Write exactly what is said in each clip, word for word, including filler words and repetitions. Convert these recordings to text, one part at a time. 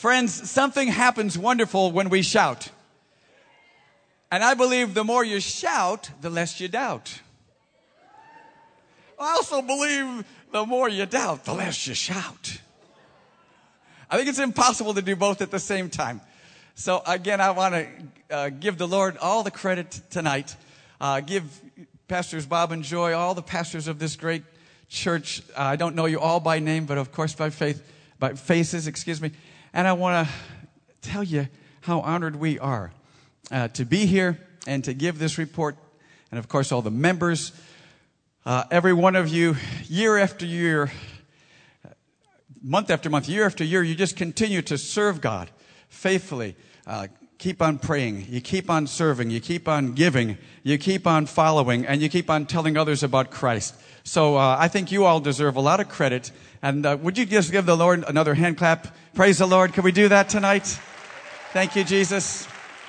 Friends, something happens wonderful when we shout. And I believe the more you shout, the less you doubt. I also believe the more you doubt, the less you shout. I think it's impossible to do both at the same time. So again, I want to uh, give the Lord all the credit tonight. Uh, give Pastors Bob and Joy, all the pastors of this great church. Uh, I don't know you all by name, but of course by faith, by faces, excuse me. And I want to tell you how honored we are uh, to be here and to give this report. And of course, all the members, uh, every one of you, year after year, month after month, year after year, you just continue to serve God faithfully. Uh, keep on praying. You keep on serving. You keep on giving. You keep on following. And you keep on telling others about Christ. So uh, I think you all deserve a lot of credit. And uh, would you just give the Lord another hand clap? Praise the Lord. Can we do that tonight? Thank you, Jesus.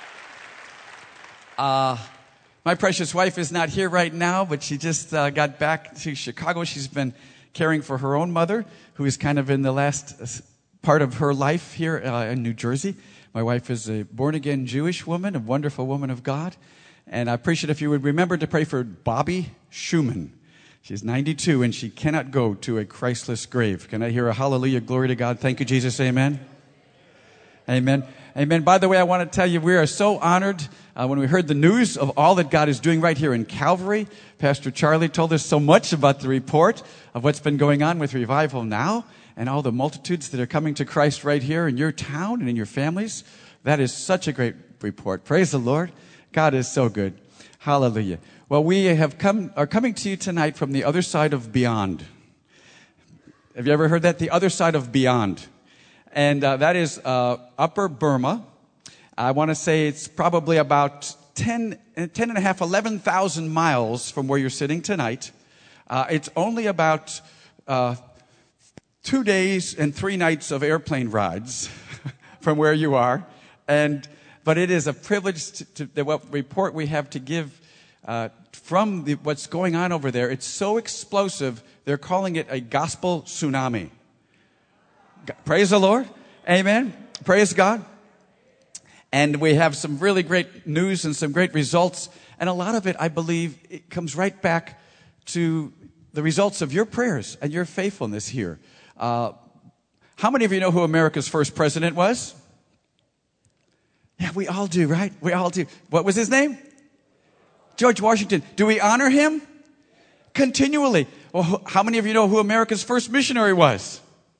Uh, my precious wife is not here right now, but she just uh, got back to Chicago. She's been caring for her own mother, who is kind of in the last part of her life here uh, in New Jersey. My wife is a born-again Jewish woman, a wonderful woman of God. And I appreciate if you would remember to pray for Bobby Schumann. She's ninety-two, and she cannot go to a Christless grave. Can I hear a hallelujah, glory to God? Thank you, Jesus, amen. Amen. Amen. By the way, I want to tell you, we are so honored uh, when we heard the news of all that God is doing right here in Calvary. Pastor Charlie told us so much about the report of what's been going on with Revival Now and all the multitudes that are coming to Christ right here in your town and in your families. That is such a great report. Praise the Lord. God is so good. Hallelujah. Well, we have come are coming to you tonight from the other side of beyond. Have you ever heard that? The other side of beyond. And uh, that is uh, Upper Burma. I want to say it's probably about ten, ten and a half, eleven thousand miles from where you're sitting tonight. Uh, it's only about uh, two days and three nights of airplane rides from where you are. And but it is a privilege to, to the what report we have to give uh, from the, what's going on over there. It's so explosive, they're calling it a gospel tsunami. Praise the Lord. Amen. Praise God. And we have some really great news and some great results. And a lot of it, I believe, it comes right back to the results of your prayers and your faithfulness here. Uh, how many of you know who America's first president was? Yeah, we all do, right? We all do. What was his name? George Washington. Do we honor him? Continually. Well, how many of you know who America's first missionary was?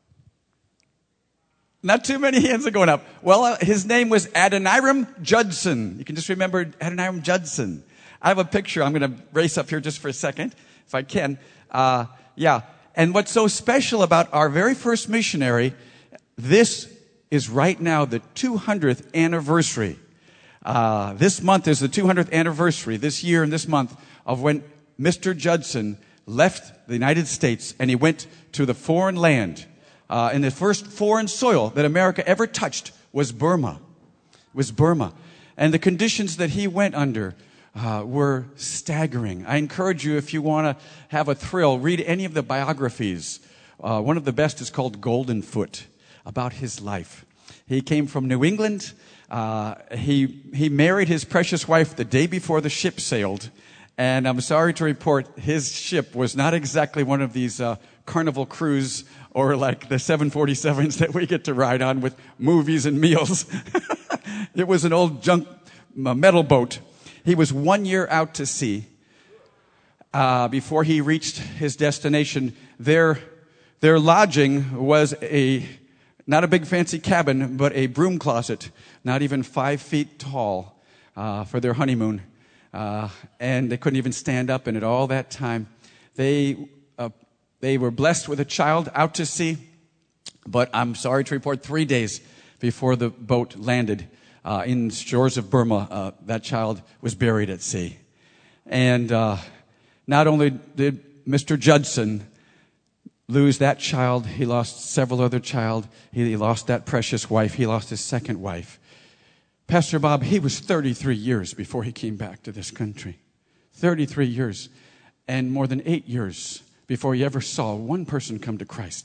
Not too many hands are going up. Well, uh, his name was Adoniram Judson. You can just remember Adoniram Judson. I have a picture. I'm going to race up here just for a second, if I can. Uh, yeah. And what's so special about our very first missionary, this is right now the two hundredth anniversary. Uh, this month is the two hundredth anniversary, this year and this month, of when Mister Judson left the United States and he went to the foreign land. Uh, and the first foreign soil that America ever touched was Burma. Was Burma. And the conditions that he went under uh, were staggering. I encourage you, if you want to have a thrill, read any of the biographies. Uh, one of the best is called Golden Foot, about his life. He came from New England. Uh, he he married his precious wife the day before the ship sailed. And I'm sorry to report, his ship was not exactly one of these uh, Carnival cruise or like the seven forty-sevens that we get to ride on with movies and meals. It was an old junk metal boat. He was one year out to sea uh, before he reached his destination. Their their lodging was a not a big fancy cabin, but a broom closet, not even five feet tall, uh, for their honeymoon. Uh, and they couldn't even stand up in it all that time. They uh, they were blessed with a child out to sea, but I'm sorry to report, three days before the boat landed uh, in shores of Burma, uh, that child was buried at sea. And uh, not only did Mister Judson lose that child, he lost several other child. He, he lost that precious wife. He lost his second wife. Pastor Bob, he was thirty-three years before he came back to this country. thirty-three years. And more than eight years before he ever saw one person come to Christ.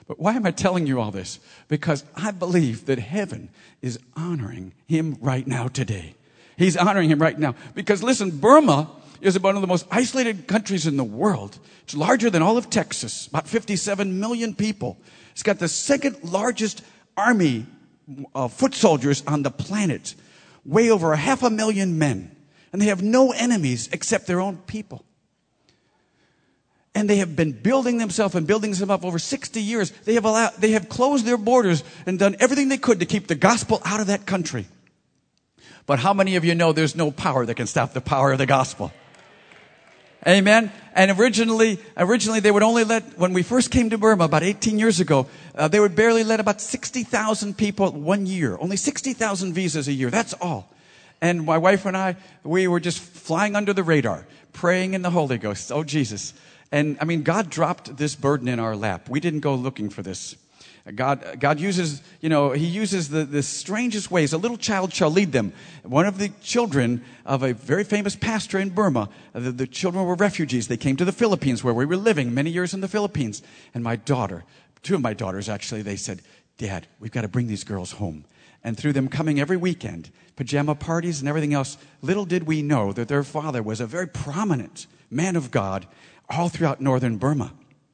But why am I telling you all this? Because I believe that heaven is honoring him right now today. He's honoring him right now. Because listen, Burma is one of the most isolated countries in the world. It's larger than all of Texas, about fifty-seven million people. It's got the second largest army of foot soldiers on the planet, way over a half a million men. And they have no enemies except their own people. And they have been building themselves and building themselves up over sixty years. They have allowed, they have closed their borders and done everything they could to keep the gospel out of that country. But how many of you know there's no power that can stop the power of the gospel? Amen. And originally, originally they would only let, when we first came to Burma about eighteen years ago, uh, they would barely let about sixty thousand people one year. Only sixty thousand visas a year. That's all. And my wife and I, we were just flying under the radar, praying in the Holy Ghost. Oh, Jesus. And I mean, God dropped this burden in our lap. We didn't go looking for this. God, God uses, you know, he uses the, the strangest ways. A little child shall lead them. One of the children of a very famous pastor in Burma, the, the children were refugees. They came to the Philippines where we were living many years in the Philippines. And my daughter, two of my daughters actually, they said, Dad, we've got to bring these girls home. And through them coming every weekend, pajama parties and everything else, little did we know that their father was a very prominent man of God all throughout northern Burma.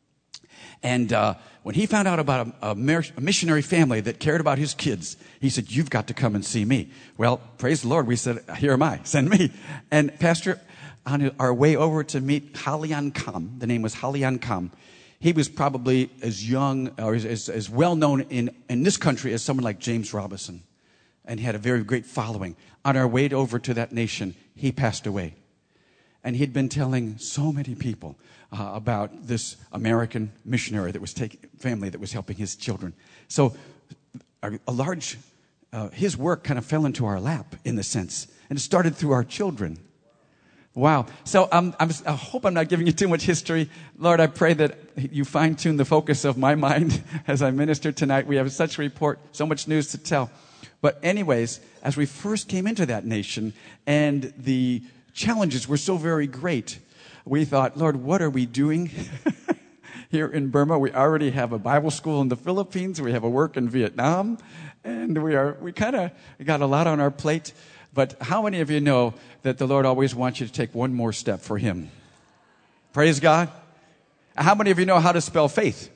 And uh, when he found out about a, a, mer- a missionary family that cared about his kids, he said, you've got to come and see me. Well, praise the Lord. We said, here am I. Send me. And Pastor, on our way over to meet Halian Kam, the name was Halian Kam, he was probably as young or as, as, as well known in, in this country as someone like James Robison. And he had a very great following. On our way over to that nation, he passed away. And he'd been telling so many people uh, about this American missionary that was taking family that was helping his children. So a, a large, uh, his work kind of fell into our lap in the sense. And it started through our children. Wow. So um, I'm, I hope I'm not giving you too much history. Lord, I pray that you fine-tune the focus of my mind as I minister tonight. We have such a report, so much news to tell. But anyways, as we first came into that nation and the challenges were so very great, we thought, Lord, what are we doing here in Burma? We already have a Bible school in the Philippines. We have a work in Vietnam. And we are we kind of got a lot on our plate. But how many of you know that the Lord always wants you to take one more step for him? Praise God. How many of you know how to spell faith?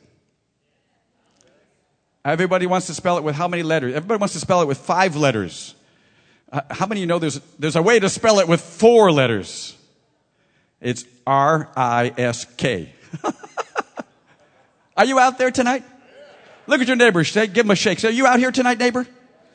Everybody wants to spell it with how many letters? Everybody wants to spell it with five letters. Uh, how many of you know there's, there's a way to spell it with four letters? It's R I S K. Are you out there tonight? Look at your neighbor. Say, give him a shake. Say, are you out here tonight, neighbor?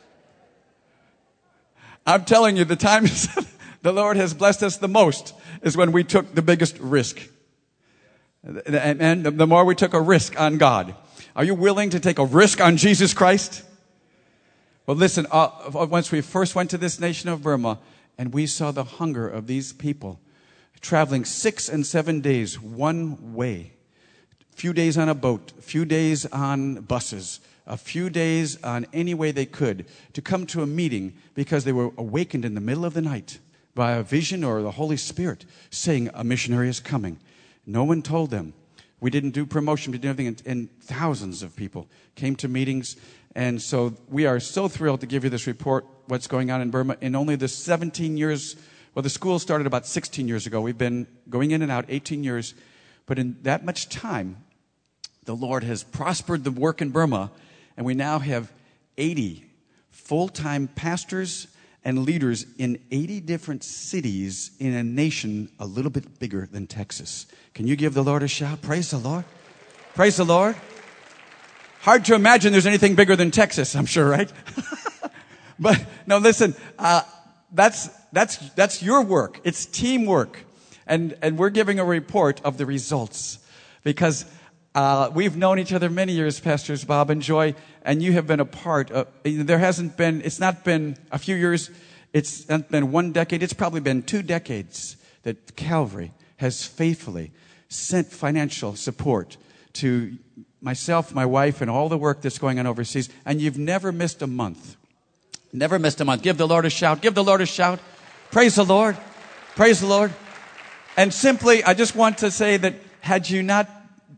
I'm telling you, the times the Lord has blessed us the most is when we took the biggest risk. And, and the more we took a risk on God. Are you willing to take a risk on Jesus Christ? Well, listen, uh, once we first went to this nation of Burma and we saw the hunger of these people traveling six and seven days one way, a few days on a boat, a few days on buses, a few days on any way they could to come to a meeting because they were awakened in the middle of the night by a vision or the Holy Spirit saying a missionary is coming. No one told them. We didn't do promotion, we did everything, and, and thousands of people came to meetings. And so we are so thrilled to give you this report, what's going on in Burma. In only the seventeen years, well, the school started about sixteen years ago. We've been going in and out eighteen years. But in that much time, the Lord has prospered the work in Burma. And we now have eighty full-time pastors and leaders in eighty different cities in a nation a little bit bigger than Texas. Can you give the Lord a shout? Praise the Lord. Praise the Lord. Hard to imagine there's anything bigger than Texas, I'm sure, right? But no, listen, uh, that's, that's, that's your work. It's teamwork. And, and we're giving a report of the results because Uh, we've known each other many years, Pastors Bob and Joy, and you have been a part of, there hasn't been, it's not been a few years, it's not been one decade, it's probably been two decades that Calvary has faithfully sent financial support to myself, my wife, and all the work that's going on overseas, and you've never missed a month. Never missed a month. Give the Lord a shout. Give the Lord a shout. Praise the Lord. Praise the Lord. And simply, I just want to say that had you not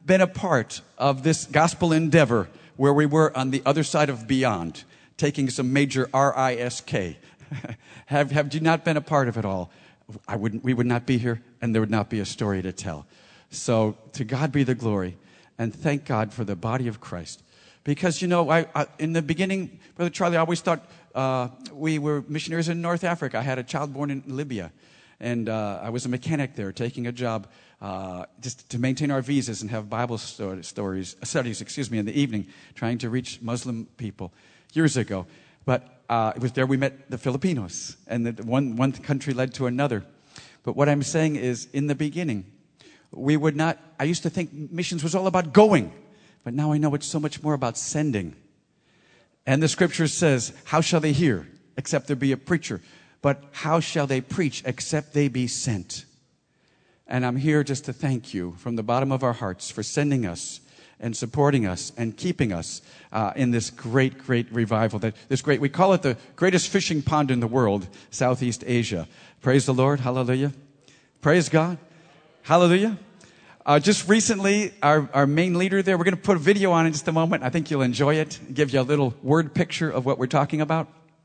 been a part of this gospel endeavor where we were on the other side of beyond, taking some major risk, have, have you not been a part of it all, I wouldn't, we would not be here, and there would not be a story to tell. So to God be the glory, and thank God for the body of Christ. Because, you know, I, I, in the beginning, Brother Charlie, I always thought uh, we were missionaries in North Africa. I had a child born in Libya, and uh, I was a mechanic there, taking a job uh, just to maintain our visas and have Bible sto- stories, studies, excuse me, in the evening, trying to reach Muslim people years ago. But uh, it was there we met the Filipinos, and the, one, one country led to another. But what I'm saying is, in the beginning, we would not, I used to think missions was all about going, but now I know it's so much more about sending. And the scripture says, how shall they hear except there be a preacher? But how shall they preach except they be sent? And I'm here just to thank you from the bottom of our hearts for sending us and supporting us and keeping us uh, in this great, great revival. That this great, we call it the greatest fishing pond in the world, Southeast Asia. Praise the Lord. Hallelujah. Praise God. Hallelujah. Uh, just recently, our, our main leader there, we're going to put a video on in just a moment. I think you'll enjoy it. Give you a little word picture of what we're talking about.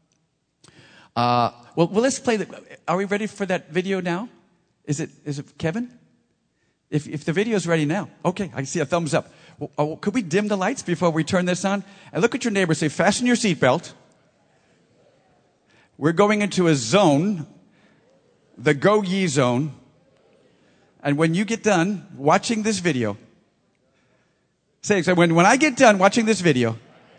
Uh, well, well, let's play the, are we ready for that video now? Is it, is it Kevin? If, if the video's ready now. Okay, I see a thumbs up. Well, oh, could we dim the lights before we turn this on? And look at your neighbor, say, fasten your seatbelt. We're going into a zone, the Go Ye zone. And when you get done watching this video, say, so when, when I get done watching this video,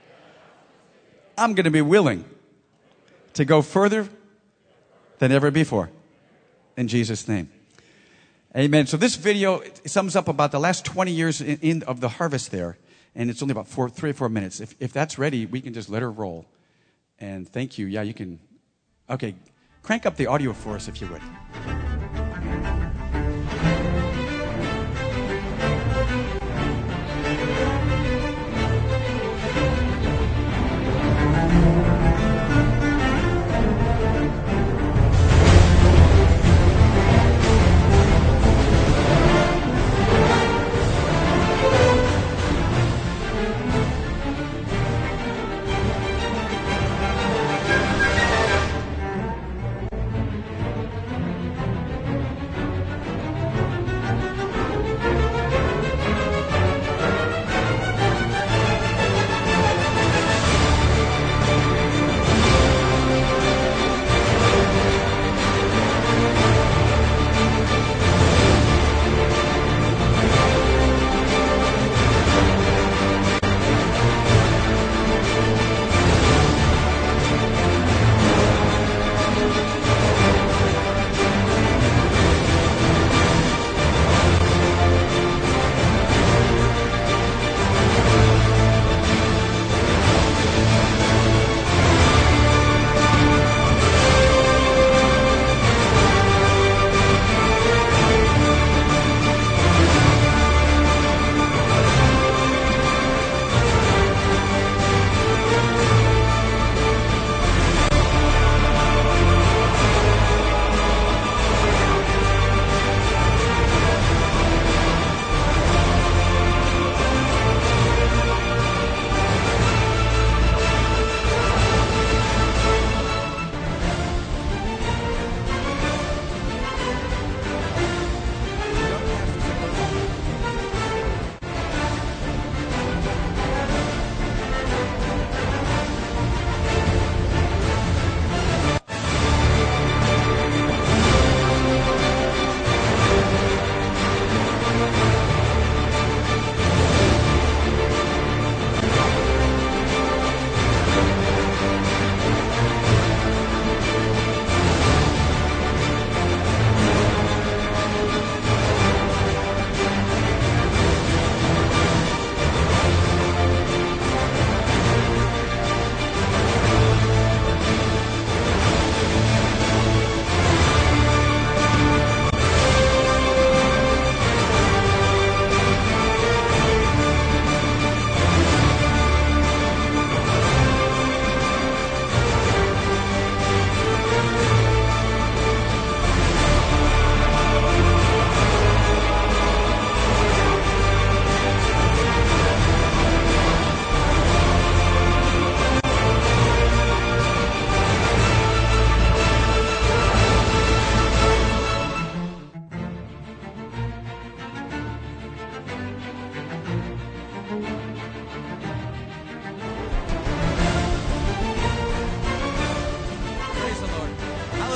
I'm going to be willing to go further than ever before. In Jesus' name. Amen. So this video sums up about the last twenty years in, in, of the harvest there. And it's only about four, three or four minutes. If, if that's ready, we can just let her roll. And thank you. Yeah, you can. Okay. Crank up the audio for us if you would.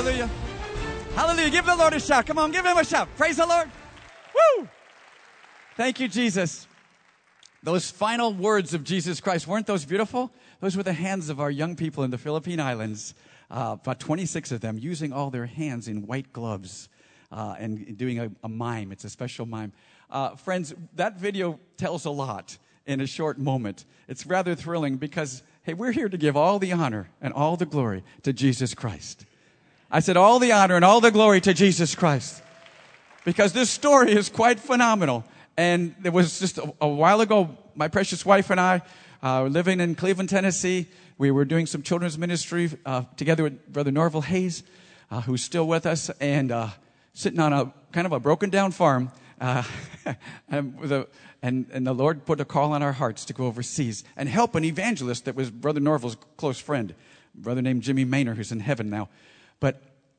Hallelujah. Hallelujah. Give the Lord a shout. Come on, give him a shout. Praise the Lord. Woo! Thank you, Jesus. Those final words of Jesus Christ, weren't those beautiful? Those were the hands of our young people in the Philippine Islands, uh, about twenty-six of them, using all their hands in white gloves uh, and doing a, a mime. It's a special mime. Uh, friends, that video tells a lot in a short moment. It's rather thrilling because, hey, we're here to give all the honor and all the glory to Jesus Christ. I said all the honor and all the glory to Jesus Christ because this story is quite phenomenal. And it was just a, a while ago, my precious wife and I uh, were living in Cleveland, Tennessee. We were doing some children's ministry uh, together with Brother Norval Hayes, uh, who's still with us, and uh, sitting on a kind of a broken down farm. Uh, and, with a, and, and the Lord put a call on our hearts to go overseas and help an evangelist that was Brother Norval's close friend, a brother named Jimmy Maynor, who's in heaven now. But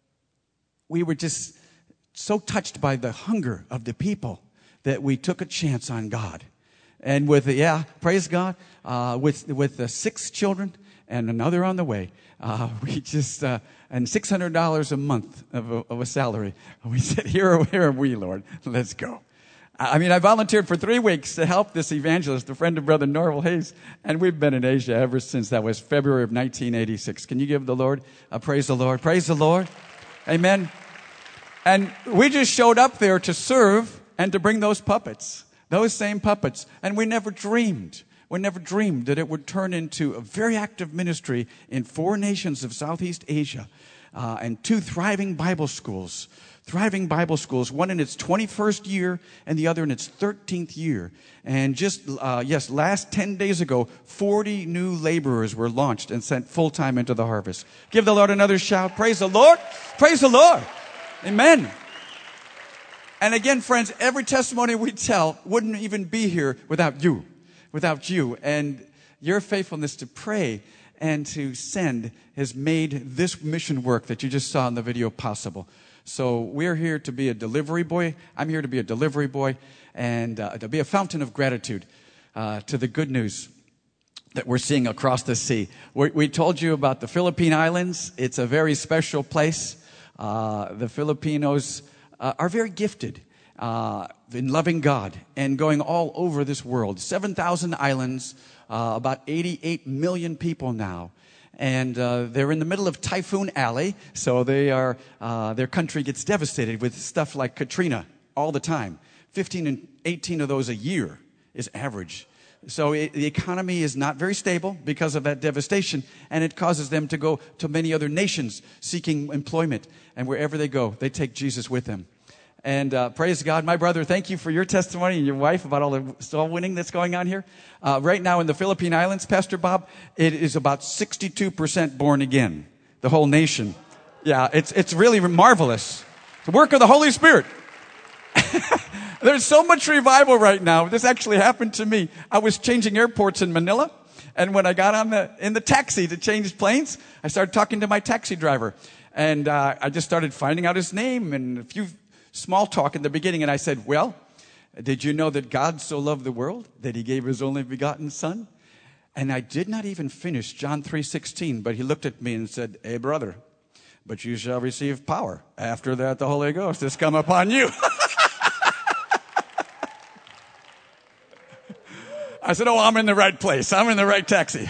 we were just so touched by the hunger of the people that we took a chance on God. And with, yeah, praise God, uh, with with the six children and another on the way, uh, we just, uh, and six hundred dollars a month of a, of a salary, we said, here, here are we, Lord, let's go. I mean, I volunteered for three weeks to help this evangelist, a friend of Brother Norval Hayes, and we've been in Asia ever since. That was February of nineteen eighty-six. Can you give the Lord a praise the Lord? Praise the Lord. Amen. And we just showed up there to serve and to bring those puppets, those same puppets. And we never dreamed, we never dreamed that it would turn into a very active ministry in four nations of Southeast Asia uh, and two thriving Bible schools. Thriving Bible schools, one in its twenty-first year and the other in its thirteenth year. And just, uh, yes, last ten days ago, forty new laborers were launched and sent full-time into the harvest. Give the Lord another shout. Praise the Lord. Praise the Lord. Amen. And again, friends, every testimony we tell wouldn't even be here without you, without you. And your faithfulness to pray and to send has made this mission work that you just saw in the video possible. So we're here to be a delivery boy. I'm here to be a delivery boy and uh, to be a fountain of gratitude uh, to the good news that we're seeing across the sea. We, we told you about the Philippine Islands. It's a very special place. Uh, the Filipinos uh, are very gifted uh, in loving God and going all over this world. seven thousand islands, uh, about eighty-eight million people now. And uh, they're in the middle of Typhoon Alley, so they are uh, their country gets devastated with stuff like Katrina all the time. fifteen and eighteen of those a year is average. So it, the economy is not very stable because of that devastation, and it causes them to go to many other nations seeking employment. And wherever they go, they take Jesus with them. And uh, praise God. My brother, thank you for your testimony and your wife about all the soul winning that's going on here. Uh, right now in the Philippine Islands, Pastor Bob, it is about sixty-two percent born again. The whole nation. Yeah, it's it's really marvelous. The work of the Holy Spirit. There's so much revival right now. This actually happened to me. I was changing airports in Manila. And when I got on the in the taxi to change planes, I started talking to my taxi driver. And uh, I just started finding out his name and a few small talk in the beginning, and I said, well, did you know that God so loved the world that he gave his only begotten son? And I did not even finish John three sixteen, but he looked at me and said, hey, brother, but you shall receive power. After that, the Holy Ghost has come upon you. I said, oh, I'm in the right place. I'm in the right taxi.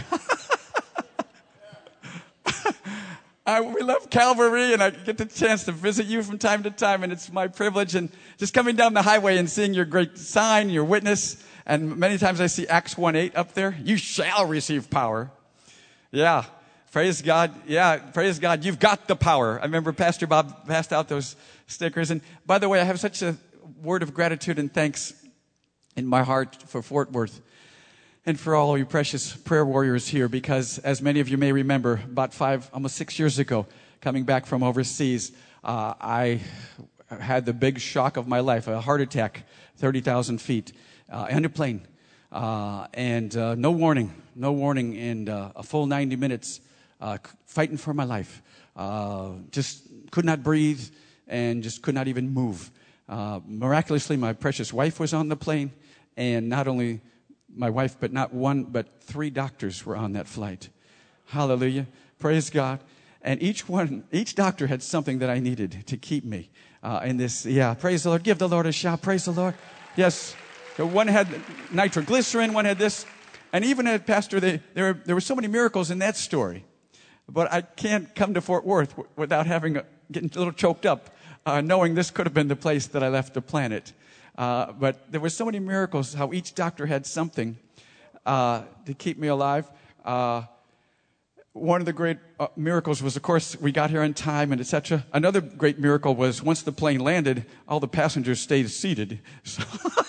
I, we love Calvary, and I get the chance to visit you from time to time, and it's my privilege. And just coming down the highway and seeing your great sign, your witness, and many times I see Acts one eight up there. You shall receive power. Yeah, praise God. Yeah, praise God. You've got the power. I remember Pastor Bob passed out those stickers. And by the way, I have such a word of gratitude and thanks in my heart for Fort Worth. And for all of you precious prayer warriors here, because as many of you may remember, about five, almost six years ago, coming back from overseas, uh, I had the big shock of my life, a heart attack, thirty thousand feet, uh, in a plane. Uh, and uh, no warning, no warning, and uh, a full ninety minutes uh, fighting for my life. Uh, just could not breathe and just could not even move. Uh, miraculously, my precious wife was on the plane, and not only my wife, but not one, but three doctors were on that flight. Hallelujah. Praise God. And each one, each doctor had something that I needed to keep me uh, in this. Yeah, praise the Lord. Give the Lord a shout. Praise the Lord. Yes. So one had nitroglycerin, one had this. And even at Pastor, they, there, there were so many miracles in that story. But I can't come to Fort Worth w- without having a, getting a little choked up, uh, knowing this could have been the place that I left the planet. Uh, but there were so many miracles, how each doctor had something uh, to keep me alive. Uh, one of the great uh, miracles was, of course, we got here on time and et cetera. Another great miracle was once the plane landed, all the passengers stayed seated. So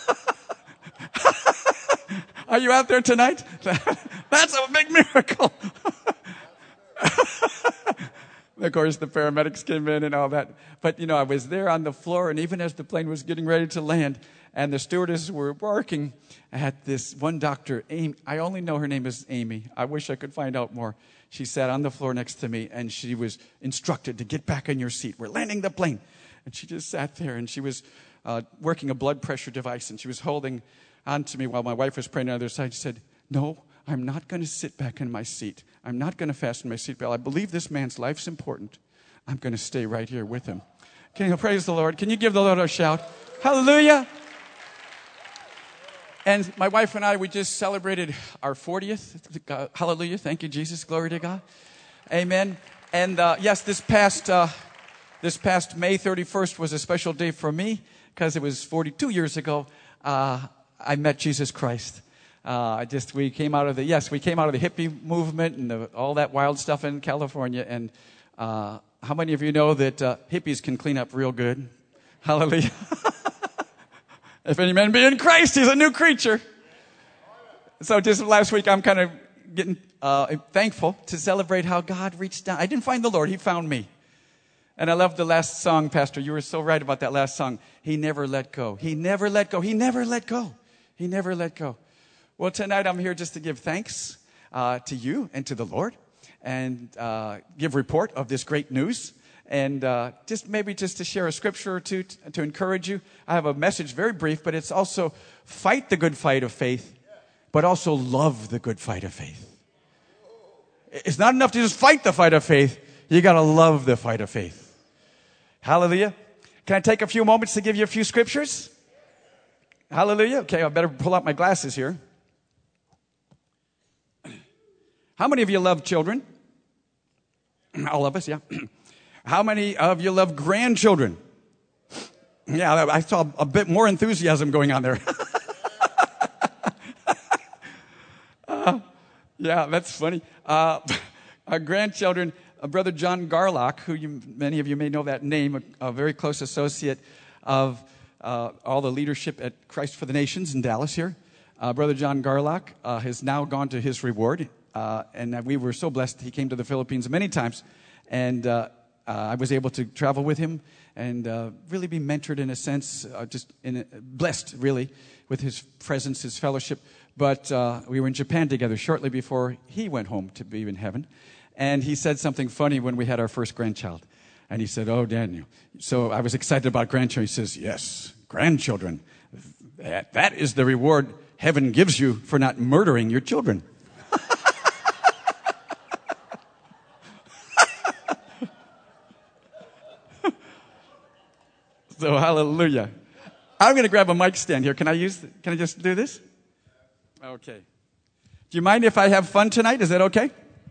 are you out there tonight? That's a big miracle. Of course, the paramedics came in and all that. But, you know, I was there on the floor, and even as the plane was getting ready to land, and the stewardesses were barking at this one doctor, Amy. I only know her name is Amy. I wish I could find out more. She sat on the floor next to me, and she was instructed to get back in your seat. We're landing the plane. And she just sat there, and she was uh, working a blood pressure device, and she was holding on to me while my wife was praying on the other side. She said, no, I'm not going to sit back in my seat. I'm not going to fasten my seatbelt. I believe this man's life's important. I'm going to stay right here with him. Can you praise the Lord? Can you give the Lord a shout? Hallelujah. And my wife and I, we just celebrated our fortieth. Uh, hallelujah. Thank you, Jesus. Glory to God. Amen. And uh, yes, this past uh, this past May thirty-first was a special day for me because it was forty-two years ago uh, I met Jesus Christ. Uh, I just we came out of the yes we came out of the hippie movement and the, all that wild stuff in California. And uh, how many of you know that uh, hippies can clean up real good? Hallelujah. If any man be in Christ, he's a new creature. So just last week, I'm kind of getting uh, thankful to celebrate how God reached down. I didn't find the Lord. He found me. And I love the last song, Pastor. You were so right about that last song. He never let go. He never let go. He never let go. He never let go. Well, tonight I'm here just to give thanks uh, to you and to the Lord and uh, give report of this great news. And uh, just maybe just to share a scripture or two t- to encourage you. I have a message, very brief, but it's also fight the good fight of faith, but also love the good fight of faith. It's not enough to just fight the fight of faith. You got to love the fight of faith. Hallelujah. Can I take a few moments to give you a few scriptures? Hallelujah. Okay, I better pull out my glasses here. How many of you love children? All of us, yeah. How many of you love grandchildren? Yeah, I saw a bit more enthusiasm going on there. uh, yeah, that's funny. Uh, our grandchildren, uh, Brother John Garlock, who you, many of you may know that name, a, a very close associate of uh, all the leadership at Christ for the Nations in Dallas here. Uh, Brother John Garlock uh, has now gone to his reward, uh, and we were so blessed. He came to the Philippines many times, and uh, Uh, I was able to travel with him and uh, really be mentored in a sense, uh, just in a, blessed really with his presence, his fellowship. But uh, we were in Japan together shortly before he went home to be in heaven. And he said something funny when we had our first grandchild. And he said, oh, Daniel. So I was excited about grandchildren. He says, yes, grandchildren. That, that is the reward heaven gives you for not murdering your children. So hallelujah. I'm going to grab a mic stand here. Can I use, can I just do this? Okay. Do you mind if I have fun tonight? Is that okay?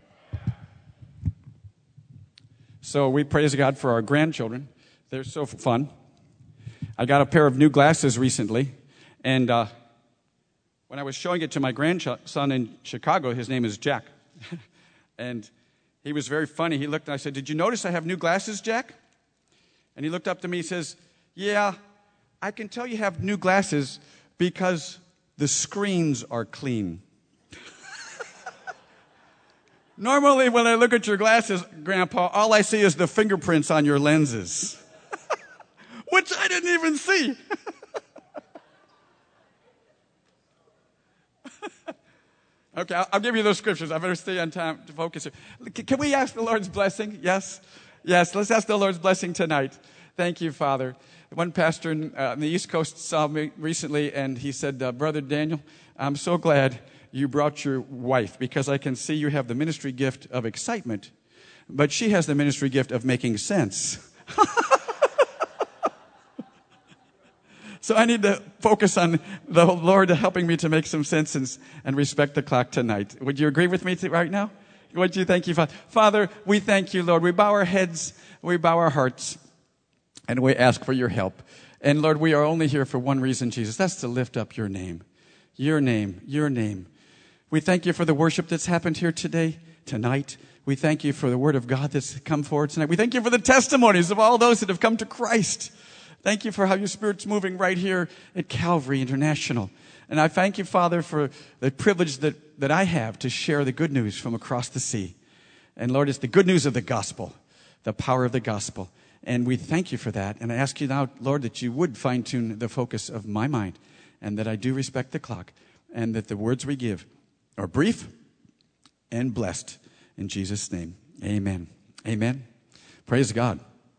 So we praise God for our grandchildren. They're so fun. I got a pair of new glasses recently. And uh, when I was showing it to my grandson in Chicago, his name is Jack. And he was very funny. He looked and I said, did you notice I have new glasses, Jack? And he looked up to me and says, yeah, I can tell you have new glasses because the screens are clean. Normally, when I look at your glasses, Grandpa, all I see is the fingerprints on your lenses, which I didn't even see. Okay, I'll, I'll give you those scriptures. I better stay on time to focus here. Can we ask the Lord's blessing? Yes? Yes, let's ask the Lord's blessing tonight. Thank you, Father. One pastor in, uh, on the East Coast saw me recently, and he said, uh, Brother Daniel, I'm so glad you brought your wife because I can see you have the ministry gift of excitement, but she has the ministry gift of making sense. So I need to focus on the Lord helping me to make some sense and, and respect the clock tonight. Would you agree with me t- right now? Would you thank you, Father? Father, we thank you, Lord. We bow our heads, we bow our hearts, and we ask for your help. And Lord, we are only here for one reason, Jesus. That's to lift up your name. Your name, your name. We thank you for the worship that's happened here today, tonight. We thank you for the word of God that's come forward tonight. We thank you for the testimonies of all those that have come to Christ. Thank you for how your Spirit's moving right here at Calvary International. And I thank you, Father, for the privilege that, that I have to share the good news from across the sea. And Lord, it's the good news of the gospel, the power of the gospel. And we thank you for that. And I ask you now, Lord, that you would fine-tune the focus of my mind and that I do respect the clock and that the words we give are brief and blessed. In Jesus' name, amen. Amen. Praise God.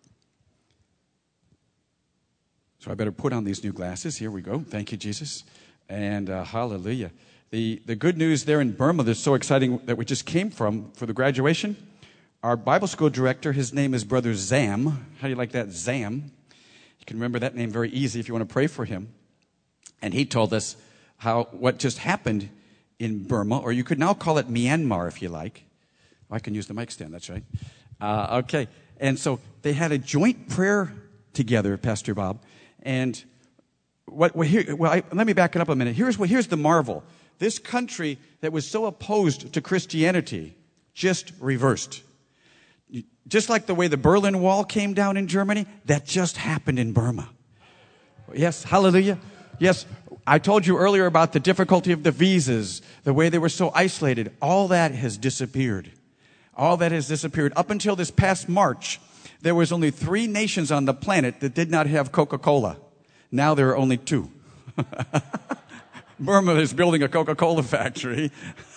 So I better put on these new glasses. Here we go. Thank you, Jesus. And uh, hallelujah. The, the good news there in Burma that's so exciting that we just came from for the graduation, our Bible school director, his name is Brother Zam. How do you like that, Zam? You can remember that name very easy if you want to pray for him. And he told us how what just happened in Burma, or you could now call it Myanmar if you like. Oh, I can use the mic stand, that's right. Uh, okay. And so they had a joint prayer together, Pastor Bob. And what, well, here, well I, let me back it up a minute. Here's what, here's the marvel. This country that was so opposed to Christianity just reversed. Just like the way the Berlin Wall came down in Germany, that just happened in Burma. Yes, hallelujah. Yes, I told you earlier about the difficulty of the visas, the way they were so isolated. All that has disappeared. All that has disappeared. Up until this past March, there was only three nations on the planet that did not have Coca-Cola. Now there are only two. Burma is building a Coca-Cola factory.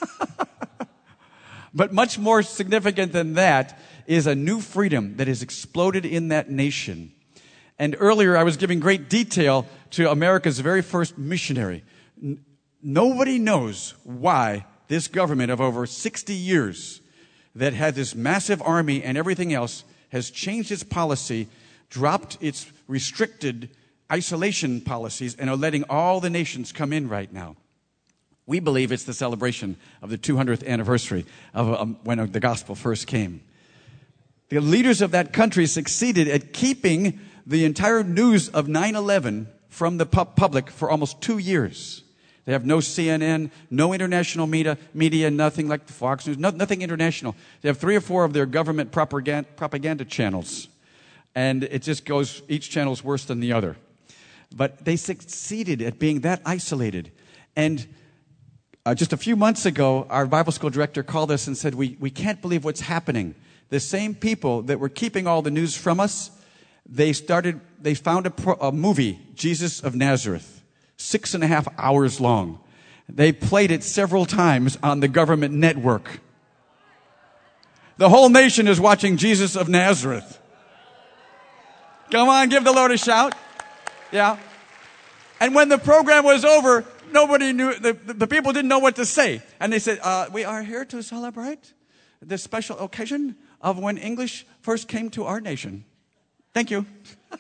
But much more significant than that is a new freedom that has exploded in that nation. And earlier I was giving great detail to America's very first missionary. N- nobody knows why this government of over sixty years that had this massive army and everything else has changed its policy, dropped its restricted isolation policies, and are letting all the nations come in right now. We believe it's the celebration of the two hundredth anniversary of um, when the gospel first came. The leaders of that country succeeded at keeping the entire news of nine eleven from the pu- public for almost two years. They have no C N N, no international media, media, nothing like the Fox News, no, nothing international. They have three or four of their government propaganda, propaganda channels. And it just goes, each channel is worse than the other. But they succeeded at being that isolated. And uh, just a few months ago, our Bible school director called us and said, we, we can't believe what's happening. The same people that were keeping all the news from us, they started, they found a, pro, a movie, Jesus of Nazareth. Six and a half hours long. They played it several times on the government network. The whole nation is watching Jesus of Nazareth. Come on, give the Lord a shout. Yeah. And when the program was over, nobody knew, the, the people didn't know what to say. And they said, uh, we are here to celebrate this special occasion of when English first came to our nation. Thank you.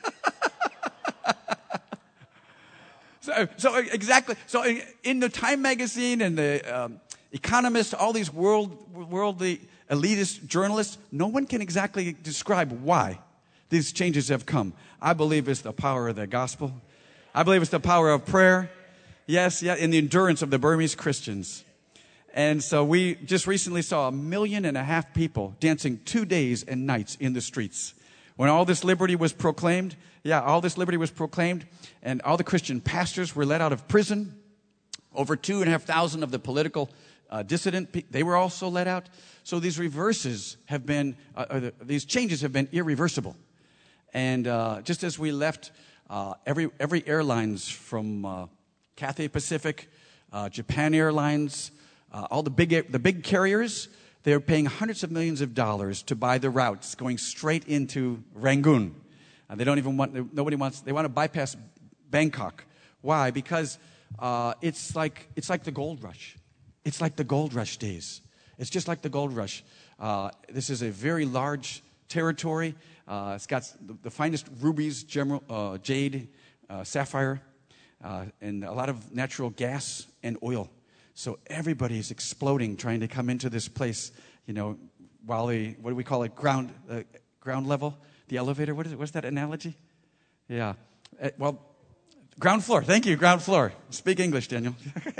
So, so exactly. So in the Time magazine and the um, Economist, all these world, worldly elitist journalists, no one can exactly describe why these changes have come. I believe it's the power of the gospel. I believe it's the power of prayer. Yes, yeah, and the endurance of the Burmese Christians. And so we just recently saw a million and a half people dancing two days and nights in the streets. When all this liberty was proclaimed, yeah, all this liberty was proclaimed, and all the Christian pastors were let out of prison. Over two and a half thousand of the political uh, dissident, they were also let out. So these reverses have been, uh, uh, these changes have been irreversible. And uh, just as we left uh, every every airlines from uh, Cathay Pacific, uh, Japan Airlines, uh, all the big the big carriers, they're paying hundreds of millions of dollars to buy the routes going straight into Rangoon. Uh, they don't even want, nobody wants, they want to bypass Bangkok. Why? Because uh, it's like it's like the gold rush. It's like the gold rush days. It's just like the gold rush. Uh, this is a very large territory. Uh, it's got the, the finest rubies, gemer- uh, jade, uh, sapphire, uh, and a lot of natural gas and oil. So everybody is exploding trying to come into this place, you know, while they, what do we call it, ground uh, ground level? The elevator, what is it? What's that analogy? Yeah. Uh, well, ground floor. Thank you, ground floor. Speak English, Daniel.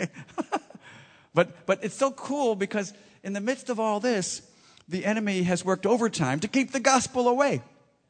but but it's so cool because in the midst of all this, the enemy has worked overtime to keep the gospel away.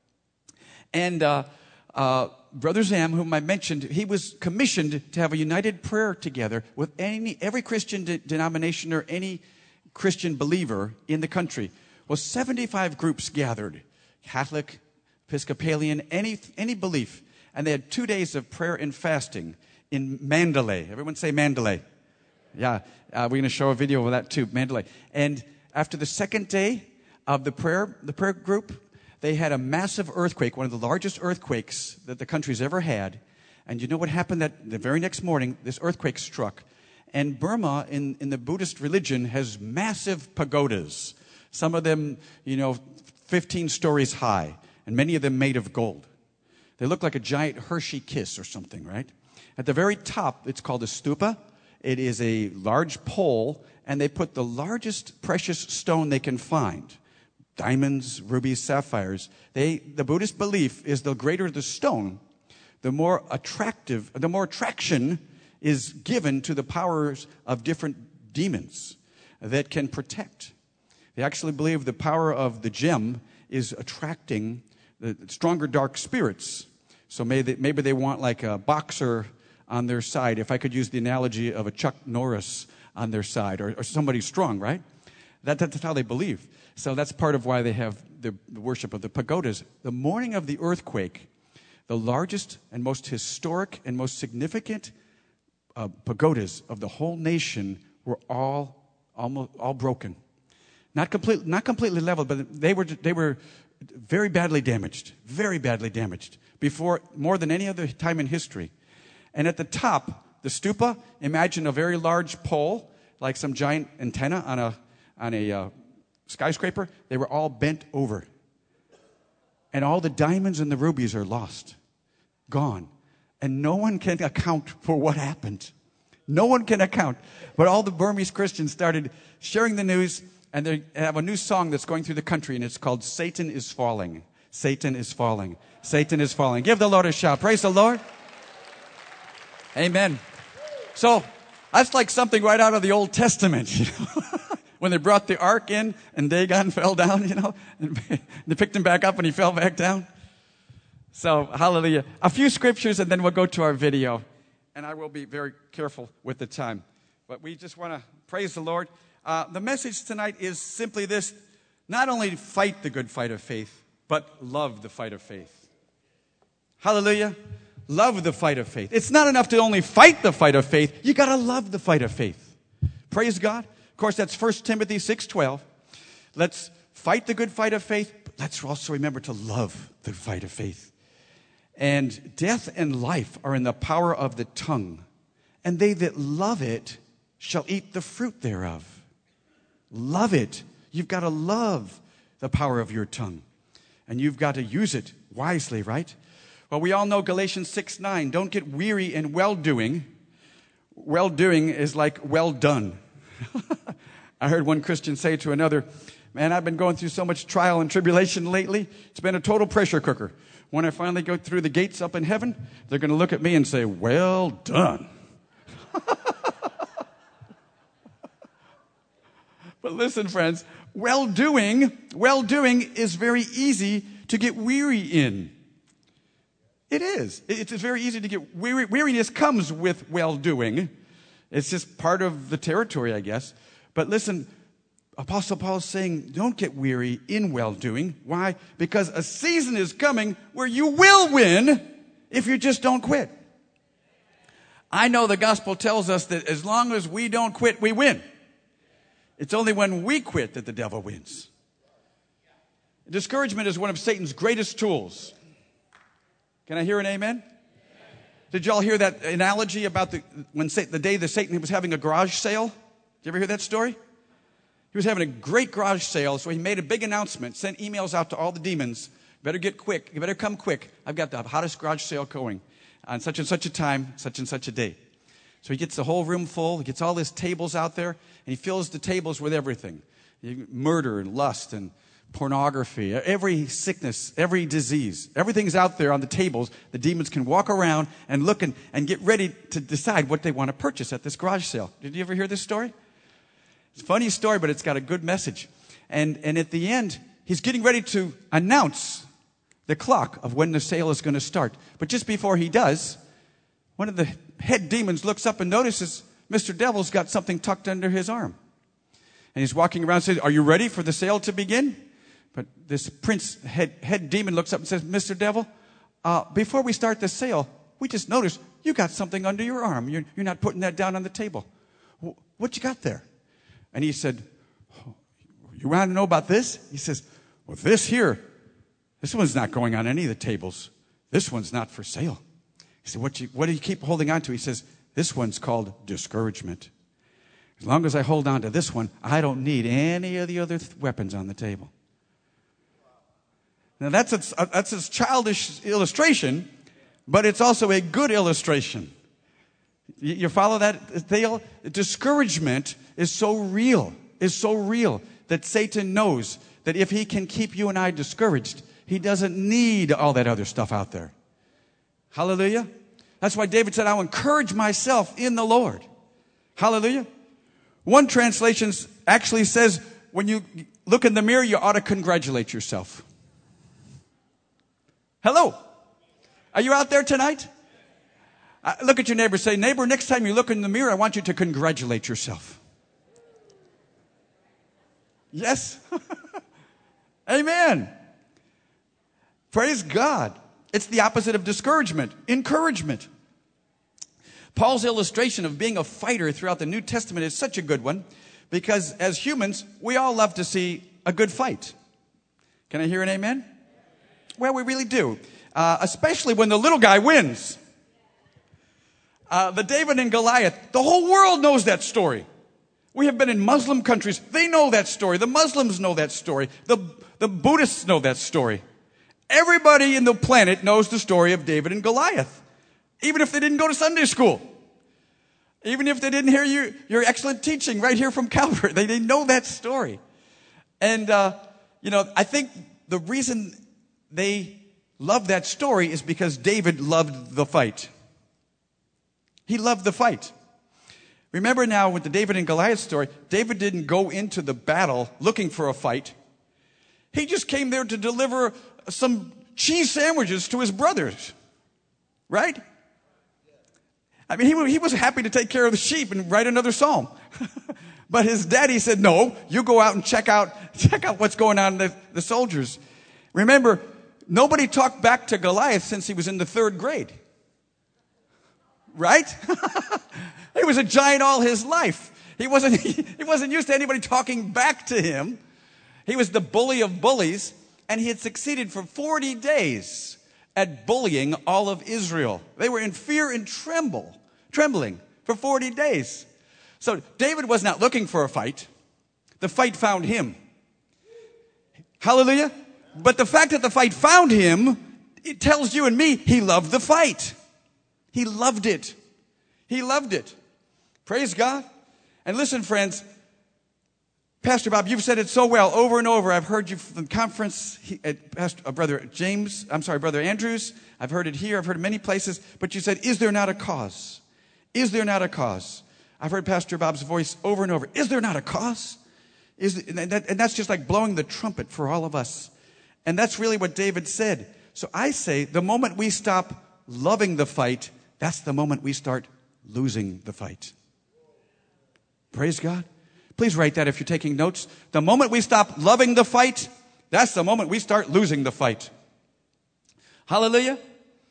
And uh, uh, Brother Zam, whom I mentioned, he was commissioned to have a united prayer together with any every Christian de- denomination or any Christian believer in the country. Well, seventy-five groups gathered, Catholic, Episcopalian, any any belief. And they had two days of prayer and fasting in Mandalay. Everyone say Mandalay. Yeah, uh, we're going to show a video of that too, Mandalay. And after the second day of the prayer, the prayer group, they had a massive earthquake, one of the largest earthquakes that the country's ever had. And you know what happened? That the very next morning, this earthquake struck. And Burma, in, in the Buddhist religion, has massive pagodas. Some of them, you know, fifteen stories high, and many of them made of gold. They look like a giant Hershey kiss or something, right? At the very top, it's called a stupa. It is a large pole, and they put the largest precious stone they can find. Diamonds, rubies, sapphires. They, the Buddhist belief is the greater the stone, the more attractive, the more attraction is given to the powers of different demons that can protect. They actually believe the power of the gem is attracting the stronger dark spirits. So maybe they, maybe they want like a boxer on their side, if I could use the analogy of a Chuck Norris on their side, or, or somebody strong, right? That, that's how they believe. So that's part of why they have the, the worship of the pagodas. The morning of the earthquake, the largest and most historic and most significant uh, pagodas of the whole nation were all almost all broken. Not complete, not completely leveled, but they were they were very badly damaged, very badly damaged before more than any other time in history. And at the top, the stupa, imagine a very large pole, like some giant antenna on a on a uh, skyscraper. They were all bent over, and all the diamonds and the rubies are lost, gone, and no one can account for what happened. No one can account. But all the Burmese Christians started sharing the news. And they have a new song that's going through the country, and it's called Satan is Falling. Satan is Falling. Satan is Falling. Give the Lord a shout. Praise the Lord. Amen. So that's like something right out of the Old Testament, you know. When they brought the ark in and Dagon fell down, you know, and they picked him back up and he fell back down. So, hallelujah. A few scriptures and then we'll go to our video. And I will be very careful with the time. But we just want to praise the Lord. Uh, the message tonight is simply this: not only fight the good fight of faith, but love the fight of faith. Hallelujah. Love the fight of faith. It's not enough to only fight the fight of faith. You got to love the fight of faith. Praise God. Of course, that's First Timothy six twelve. Let's fight the good fight of faith, but let's also remember to love the fight of faith. And death and life are in the power of the tongue, and they that love it shall eat the fruit thereof. Love it. You've got to love the power of your tongue. And you've got to use it wisely, right? Well, we all know Galatians six nine. Don't get weary in well-doing. Well-doing is like well done. I heard one Christian say to another, man, I've been going through so much trial and tribulation lately. It's been a total pressure cooker. When I finally go through the gates up in heaven, they're going to look at me and say, well done. But listen, friends, well-doing, well-doing is very easy to get weary in. It is. It's very easy to get weary. Weariness comes with well-doing. It's just part of the territory, I guess. But listen, Apostle Paul is saying, don't get weary in well-doing. Why? Because a season is coming where you will win if you just don't quit. I know the gospel tells us that as long as we don't quit, we win. It's only when we quit that the devil wins. Discouragement is one of Satan's greatest tools. Can I hear an amen? Did y'all hear that analogy about the when the day that Satan was having a garage sale? Did you ever hear that story? He was having a great garage sale, so he made a big announcement, sent emails out to all the demons. Better get quick. You better come quick. I've got the hottest garage sale going on such and such a time, such and such a day. So he gets the whole room full. He gets all his tables out there, and he fills the tables with everything. Murder and lust and pornography, every sickness, every disease. Everything's out there on the tables. The demons can walk around and look and, and get ready to decide what they want to purchase at this garage sale. Did you ever hear this story? It's a funny story, but it's got a good message. And, and at the end, he's getting ready to announce the clock of when the sale is going to start. But just before he does, one of the head demons looks up and notices Mister Devil's got something tucked under his arm. And he's walking around and says, "Are you ready for the sale to begin?" But this prince head, head demon looks up and says, "Mister Devil, uh, before we start the sale, we just noticed you got something under your arm. You're, you're not putting that down on the table. What you got there?" And he said, "Oh, you want to know about this?" He says, "Well, this here, this one's not going on any of the tables. This one's not for sale." He said, what, you, what do you keep holding on to? He says, "This one's called discouragement. As long as I hold on to this one, I don't need any of the other th- weapons on the table." Now, that's a, that's a childish illustration, but it's also a good illustration. You, you follow that, Thale? Discouragement is so real, is so real that Satan knows that if he can keep you and I discouraged, he doesn't need all that other stuff out there. Hallelujah. That's why David said, "I'll encourage myself in the Lord." Hallelujah. One translation actually says, when you look in the mirror, you ought to congratulate yourself. Hello. Are you out there tonight? Uh, look at your neighbor. Say, "Neighbor, next time you look in the mirror, I want you to congratulate yourself." Yes. Amen. Praise God. It's the opposite of discouragement. Encouragement. Paul's illustration of being a fighter throughout the New Testament is such a good one because as humans, we all love to see a good fight. Can I hear an amen? Well, we really do. Uh, especially when the little guy wins. Uh, the David and Goliath, the whole world knows that story. We have been in Muslim countries. They know that story. The Muslims know that story. The, the Buddhists know that story. Everybody in the planet knows the story of David and Goliath. Even if they didn't go to Sunday school. Even if they didn't hear you, your excellent teaching right here from Calvary. They, they know that story. And, uh, you know, I think the reason they love that story is because David loved the fight. He loved the fight. Remember now with the David and Goliath story, David didn't go into the battle looking for a fight. He just came there to deliver some cheese sandwiches to his brothers. Right? I mean, he, he was happy to take care of the sheep and write another psalm. But his daddy said, "No, you go out and check out, check out what's going on with the, the soldiers." Remember, nobody talked back to Goliath since he was in the third grade. Right? He was a giant all his life. He wasn't, he, he wasn't used to anybody talking back to him. He was the bully of bullies, and he had succeeded for forty days at bullying all of Israel. They were in fear and tremble, trembling for forty days. So David was not looking for a fight. The fight found him. Hallelujah. But the fact that the fight found him, it tells you and me he loved the fight. He loved it. He loved it. Praise God. And listen, friends, Pastor Bob, you've said it so well over and over. I've heard you from the conference, he, at Pastor, uh, Brother James, I'm sorry, Brother Andrews. I've heard it here. I've heard it many places. But you said, is there not a cause? Is there not a cause? I've heard Pastor Bob's voice over and over. Is there not a cause? Is, and, that, and that's just like blowing the trumpet for all of us. And that's really what David said. So I say the moment we stop loving the fight, that's the moment we start losing the fight. Praise God. Please write that if you're taking notes. The moment we stop loving the fight, that's the moment we start losing the fight. Hallelujah.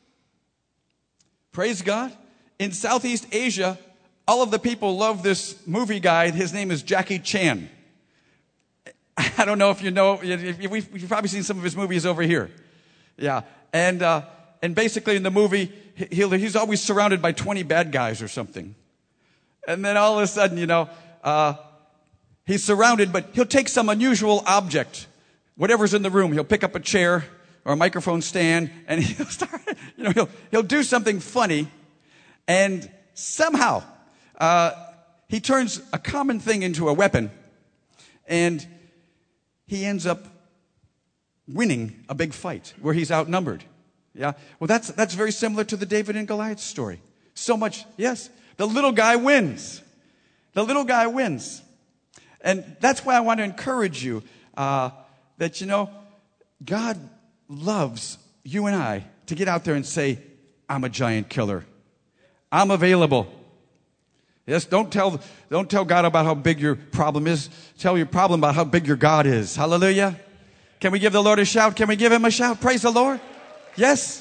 Praise God. In Southeast Asia, all of the people love this movie guy. His name is Jackie Chan. I don't know if you know, we've probably seen some of his movies over here. Yeah. And, uh, and basically in the movie, he'll, he's always surrounded by twenty bad guys or something. And then all of a sudden, you know, uh, He's surrounded, but he'll take some unusual object, whatever's in the room. He'll pick up a chair or a microphone stand, and he'll start, you know, he'll, he'll do something funny, and somehow, uh, he turns a common thing into a weapon, and he ends up winning a big fight where he's outnumbered. Yeah. Well, that's, that's very similar to the David and Goliath story. So much, yes. The little guy wins. The little guy wins. And that's why I want to encourage you, uh, that, you know, God loves you and I to get out there and say, I'm a giant killer. I'm available. Yes, don't tell, don't tell God about how big your problem is. Tell your problem about how big your God is. Hallelujah. Can we give the Lord a shout? Can we give him a shout? Praise the Lord. Yes.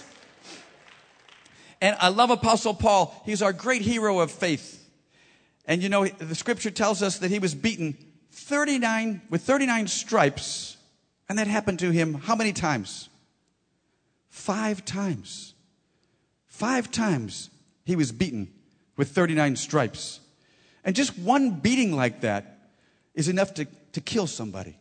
And I love Apostle Paul. He's our great hero of faith. And you know, the scripture tells us that he was beaten thirty-nine with thirty-nine stripes. And that happened to him how many times? Five times. Five times he was beaten with thirty-nine stripes. And just one beating like that is enough to, to kill somebody.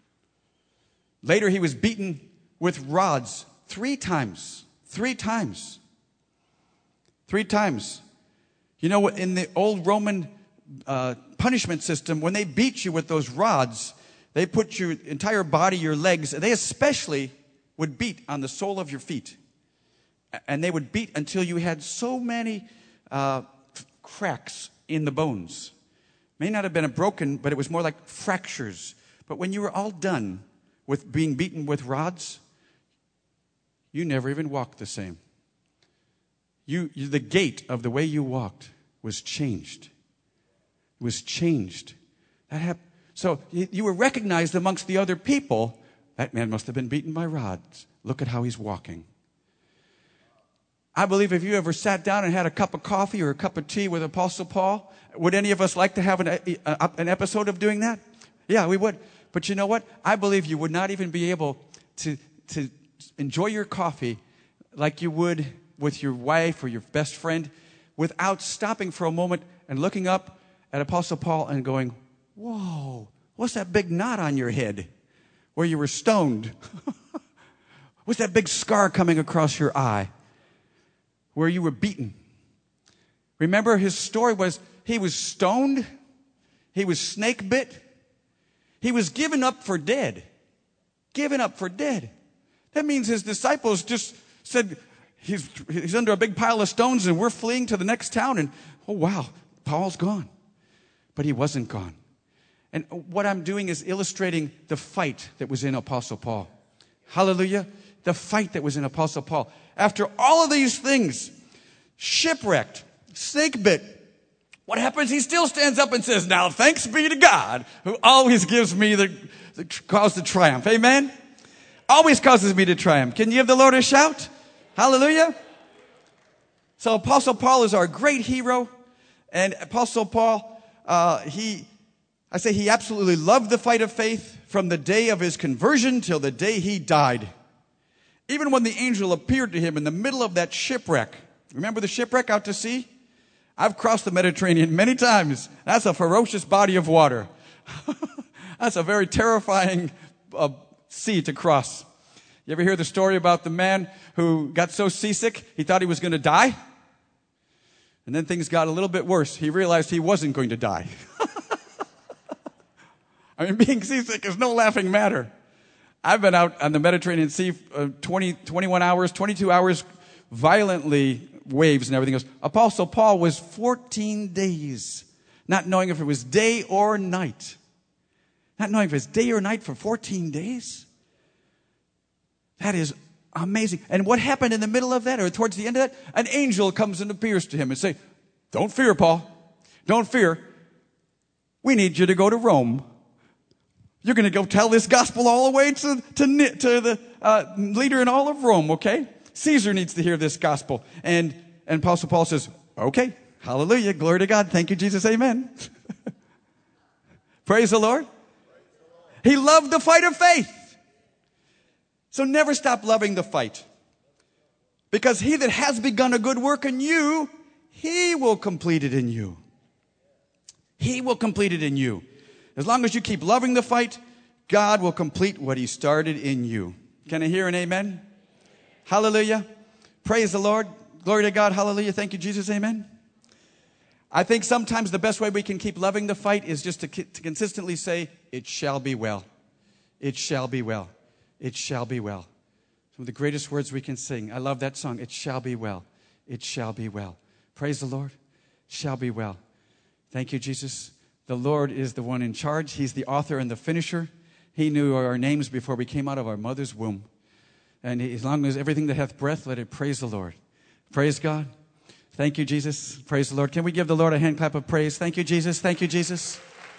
Later he was beaten with rods three times. Three times. Three times. You know, in the old Roman uh, punishment system, when they beat you with those rods, they put your entire body, your legs, they especially would beat on the sole of your feet. And they would beat until you had so many uh, cracks in the bones. May not have been a broken, but it was more like fractures. But when you were all done with being beaten with rods, you never even walked the same. You, you the gait of the way you walked was changed. It was changed. That happened. So you, you were recognized amongst the other people. That man must have been beaten by rods. Look at how he's walking. I believe if you ever sat down and had a cup of coffee or a cup of tea with Apostle Paul, would any of us like to have an, a, an episode of doing that? Yeah, we would. But you know what? I believe you would not even be able to, to enjoy your coffee like you would with your wife or your best friend without stopping for a moment and looking up at Apostle Paul and going, whoa, what's that big knot on your head where you were stoned? What's that big scar coming across your eye where you were beaten? Remember, his story was he was stoned, he was snake bit, he was given up for dead. Given up for dead. That means his disciples just said, he's, he's under a big pile of stones and we're fleeing to the next town. And, oh, wow, Paul's gone. But he wasn't gone. And what I'm doing is illustrating the fight that was in Apostle Paul. Hallelujah. The fight that was in Apostle Paul. After all of these things, shipwrecked, snake bit, what happens? He still stands up and says, now thanks be to God who always gives me the, the cause to triumph. Amen. Always causes me to triumph. Can you give the Lord a shout? Hallelujah. So Apostle Paul is our great hero. And Apostle Paul, uh, he, I say he absolutely loved the fight of faith from the day of his conversion till the day he died. Even when the angel appeared to him in the middle of that shipwreck. Remember the shipwreck out to sea? I've crossed the Mediterranean many times. That's a ferocious body of water. That's a very terrifying uh, sea to cross. You ever hear the story about the man who got so seasick he thought he was going to die? And then things got a little bit worse. He realized he wasn't going to die. I mean, being seasick is no laughing matter. I've been out on the Mediterranean Sea uh, twenty, twenty-one hours, twenty-two hours, violently waves and everything else. Apostle Paul was fourteen days, not knowing if it was day or night. Not knowing if it's day or night for fourteen days. That is amazing. And what happened in the middle of that or towards the end of that? An angel comes and appears to him and say, don't fear, Paul. Don't fear. We need you to go to Rome. You're going to go tell this gospel all the way to, to, to the uh, leader in all of Rome, okay? Caesar needs to hear this gospel. And, and Apostle Paul says, okay, hallelujah, glory to God. Thank you, Jesus, amen. Praise the Lord. He loved the fight of faith. So never stop loving the fight. Because he that has begun a good work in you, he will complete it in you. He will complete it in you. As long as you keep loving the fight, God will complete what he started in you. Can I hear an amen? Hallelujah. Praise the Lord. Glory to God. Hallelujah. Thank you, Jesus. Amen. I think sometimes the best way we can keep loving the fight is just to, to consistently say, it shall be well. It shall be well. It shall be well. Some of the greatest words we can sing. I love that song. It shall be well. It shall be well. Praise the Lord. It shall be well. Thank you, Jesus. The Lord is the one in charge. He's the author and the finisher. He knew our names before we came out of our mother's womb. And as long as everything that hath breath, let it praise the Lord. Praise God. Thank you, Jesus. Praise the Lord. Can we give the Lord a hand clap of praise? Thank you, Jesus. Thank you, Jesus.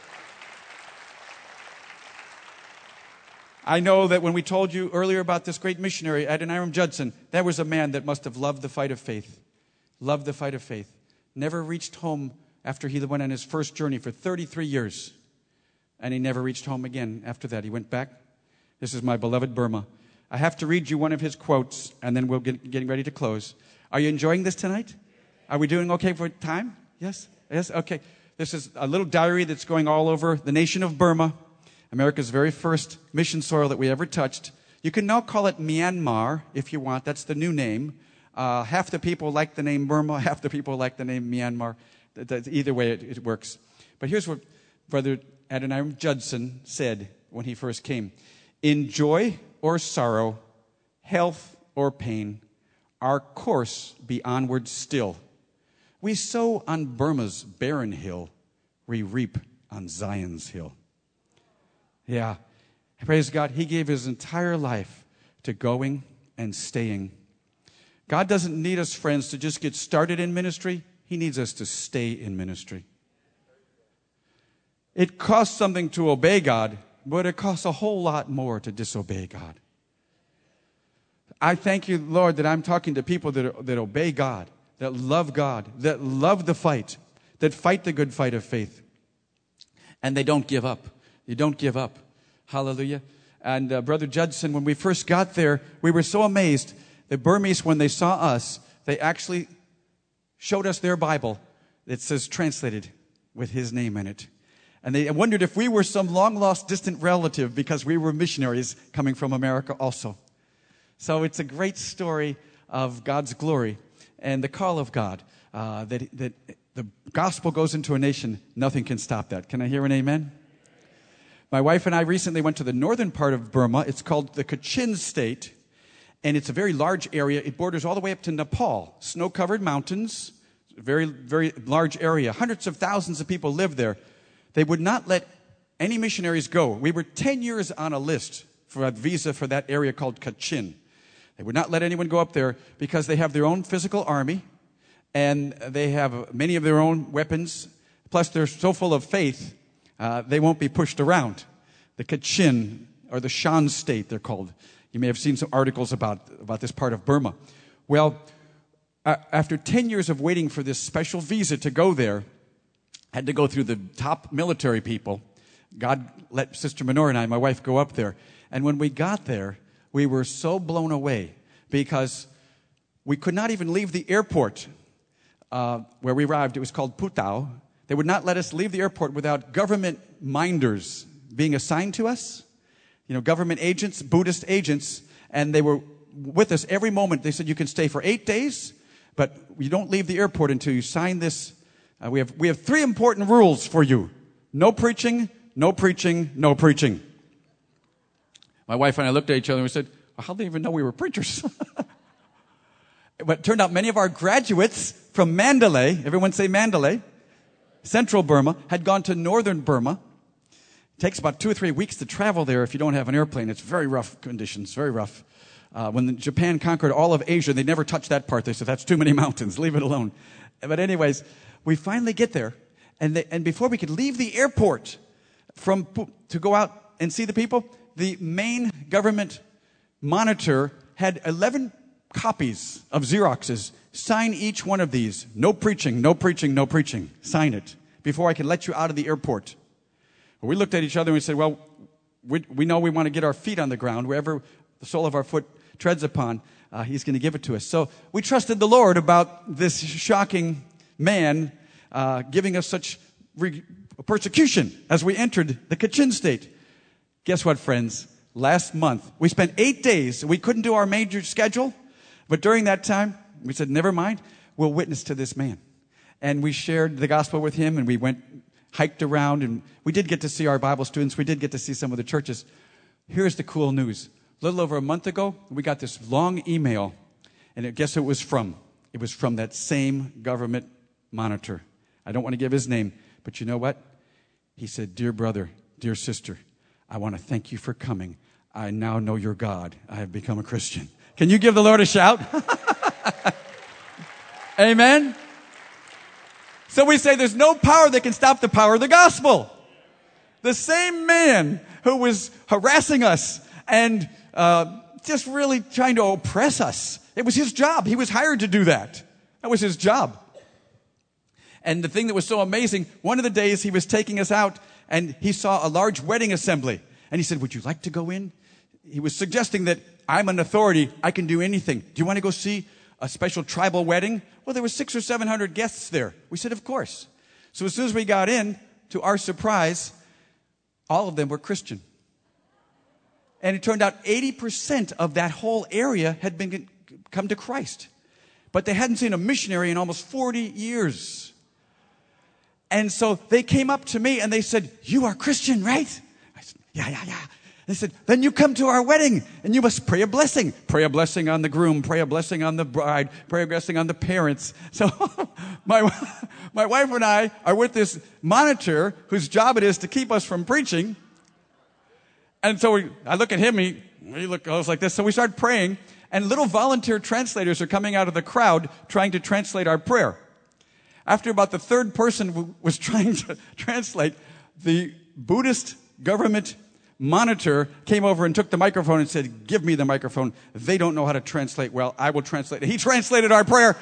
I know that when we told you earlier about this great missionary, Adoniram Judson, that was a man that must have loved the fight of faith. Loved the fight of faith. Never reached home after he went on his first journey for thirty-three years. And he never reached home again after that. He went back. This is my beloved Burma. I have to read you one of his quotes, and then we'll get getting ready to close. Are you enjoying this tonight? Are we doing okay for time? Yes? Yes? Okay. This is a little diary that's going all over the nation of Burma, America's very first mission soil that we ever touched. You can now call it Myanmar if you want. That's the new name. Uh, half the people like the name Burma, half the people like the name Myanmar. Either way, it, it works. But here's what Brother Adoniram Judson said when he first came. In joy or sorrow, health or pain, our course be onward still. We sow on Burma's barren hill, we reap on Zion's hill. Yeah, praise God. He gave his entire life to going and staying. God doesn't need us, friends, to just get started in ministry. He needs us to stay in ministry. It costs something to obey God, but it costs a whole lot more to disobey God. I thank you, Lord, that I'm talking to people that, that obey God, that love God, that love the fight, that fight the good fight of faith. And they don't give up. You don't give up. Hallelujah. And uh, Brother Judson, when we first got there, we were so amazed. The Burmese, when they saw us, they actually showed us their Bible that says translated with his name in it. And they wondered if we were some long-lost distant relative because we were missionaries coming from America also. So it's a great story of God's glory and the call of God. Uh, that, that the gospel goes into a nation, nothing can stop that. Can I hear an amen? My wife and I recently went to the northern part of Burma. It's called the Kachin State, and it's a very large area. It borders all the way up to Nepal. Snow-covered mountains, very, very large area. Hundreds of thousands of people live there. They would not let any missionaries go. We were ten years on a list for a visa for that area called Kachin. They would not let anyone go up there because they have their own physical army, and they have many of their own weapons. Plus, they're so full of faith, uh, they won't be pushed around. The Kachin, or the Shan State, they're called. You may have seen some articles about, about this part of Burma. Well, uh, after ten years of waiting for this special visa to go there, I had to go through the top military people. God let Sister Menorah and I, my wife, go up there. And when we got there, we were so blown away because we could not even leave the airport uh, where we arrived. It was called Putao. They would not let us leave the airport without government minders being assigned to us. You know, government agents, Buddhist agents, and they were with us every moment. They said, you can stay for eight days, but you don't leave the airport until you sign this. Uh, we have we have three important rules for you. No preaching, no preaching, no preaching. My wife and I looked at each other and we said, well, how do they even know we were preachers? But it turned out many of our graduates from Mandalay, everyone say Mandalay, central Burma, had gone to northern Burma. It takes about two or three weeks to travel there if you don't have an airplane. It's very rough conditions, very rough. Uh, when Japan conquered all of Asia, they never touched that part. They said, that's too many mountains, leave it alone. But anyways, we finally get there, and, they, and before we could leave the airport from to go out and see the people, the main government monitor had eleven copies of Xeroxes. Sign each one of these. No preaching, no preaching, no preaching. Sign it before I can let you out of the airport. We looked at each other and we said, well, we, we know we want to get our feet on the ground. Wherever the sole of our foot treads upon, uh, he's going to give it to us. So we trusted the Lord about this shocking man uh, giving us such re- persecution as we entered the Kachin state. Guess what, friends? Last month, we spent eight days. We couldn't do our major schedule, but during that time, we said, never mind, we'll witness to this man. And we shared the gospel with him, and we went, hiked around, and we did get to see our Bible students. We did get to see some of the churches. Here's the cool news. A little over a month ago, we got this long email, and guess who it was from? It was from that same government monitor. I don't want to give his name, but you know what? He said, dear brother, dear sister, I want to thank you for coming. I now know your God. I have become a Christian. Can you give the Lord a shout? Amen? So we say there's no power that can stop the power of the gospel. The same man who was harassing us and uh, just really trying to oppress us. It was his job. He was hired to do that. That was his job. And the thing that was so amazing, one of the days he was taking us out and he saw a large wedding assembly. And he said, would you like to go in? He was suggesting that I'm an authority. I can do anything. Do you want to go see a special tribal wedding? Well, there were six or seven hundred guests there. We said, of course. So as soon as we got in, to our surprise, all of them were Christian. And it turned out eighty percent of that whole area had been come to Christ. But they hadn't seen a missionary in almost forty years. And so they came up to me and they said, you are Christian, right? I said, yeah, yeah, yeah. They said, then you come to our wedding and you must pray a blessing. Pray a blessing on the groom, pray a blessing on the bride, pray a blessing on the parents. So my, my wife and I are with this monitor whose job it is to keep us from preaching. And so we, I look at him, he, he look, goes like this. So we start praying and little volunteer translators are coming out of the crowd trying to translate our prayer. After about the third person w- was trying to translate, the Buddhist government monitor came over and took the microphone and said, give me the microphone. They don't know how to translate well. I will translate it. He translated our prayer.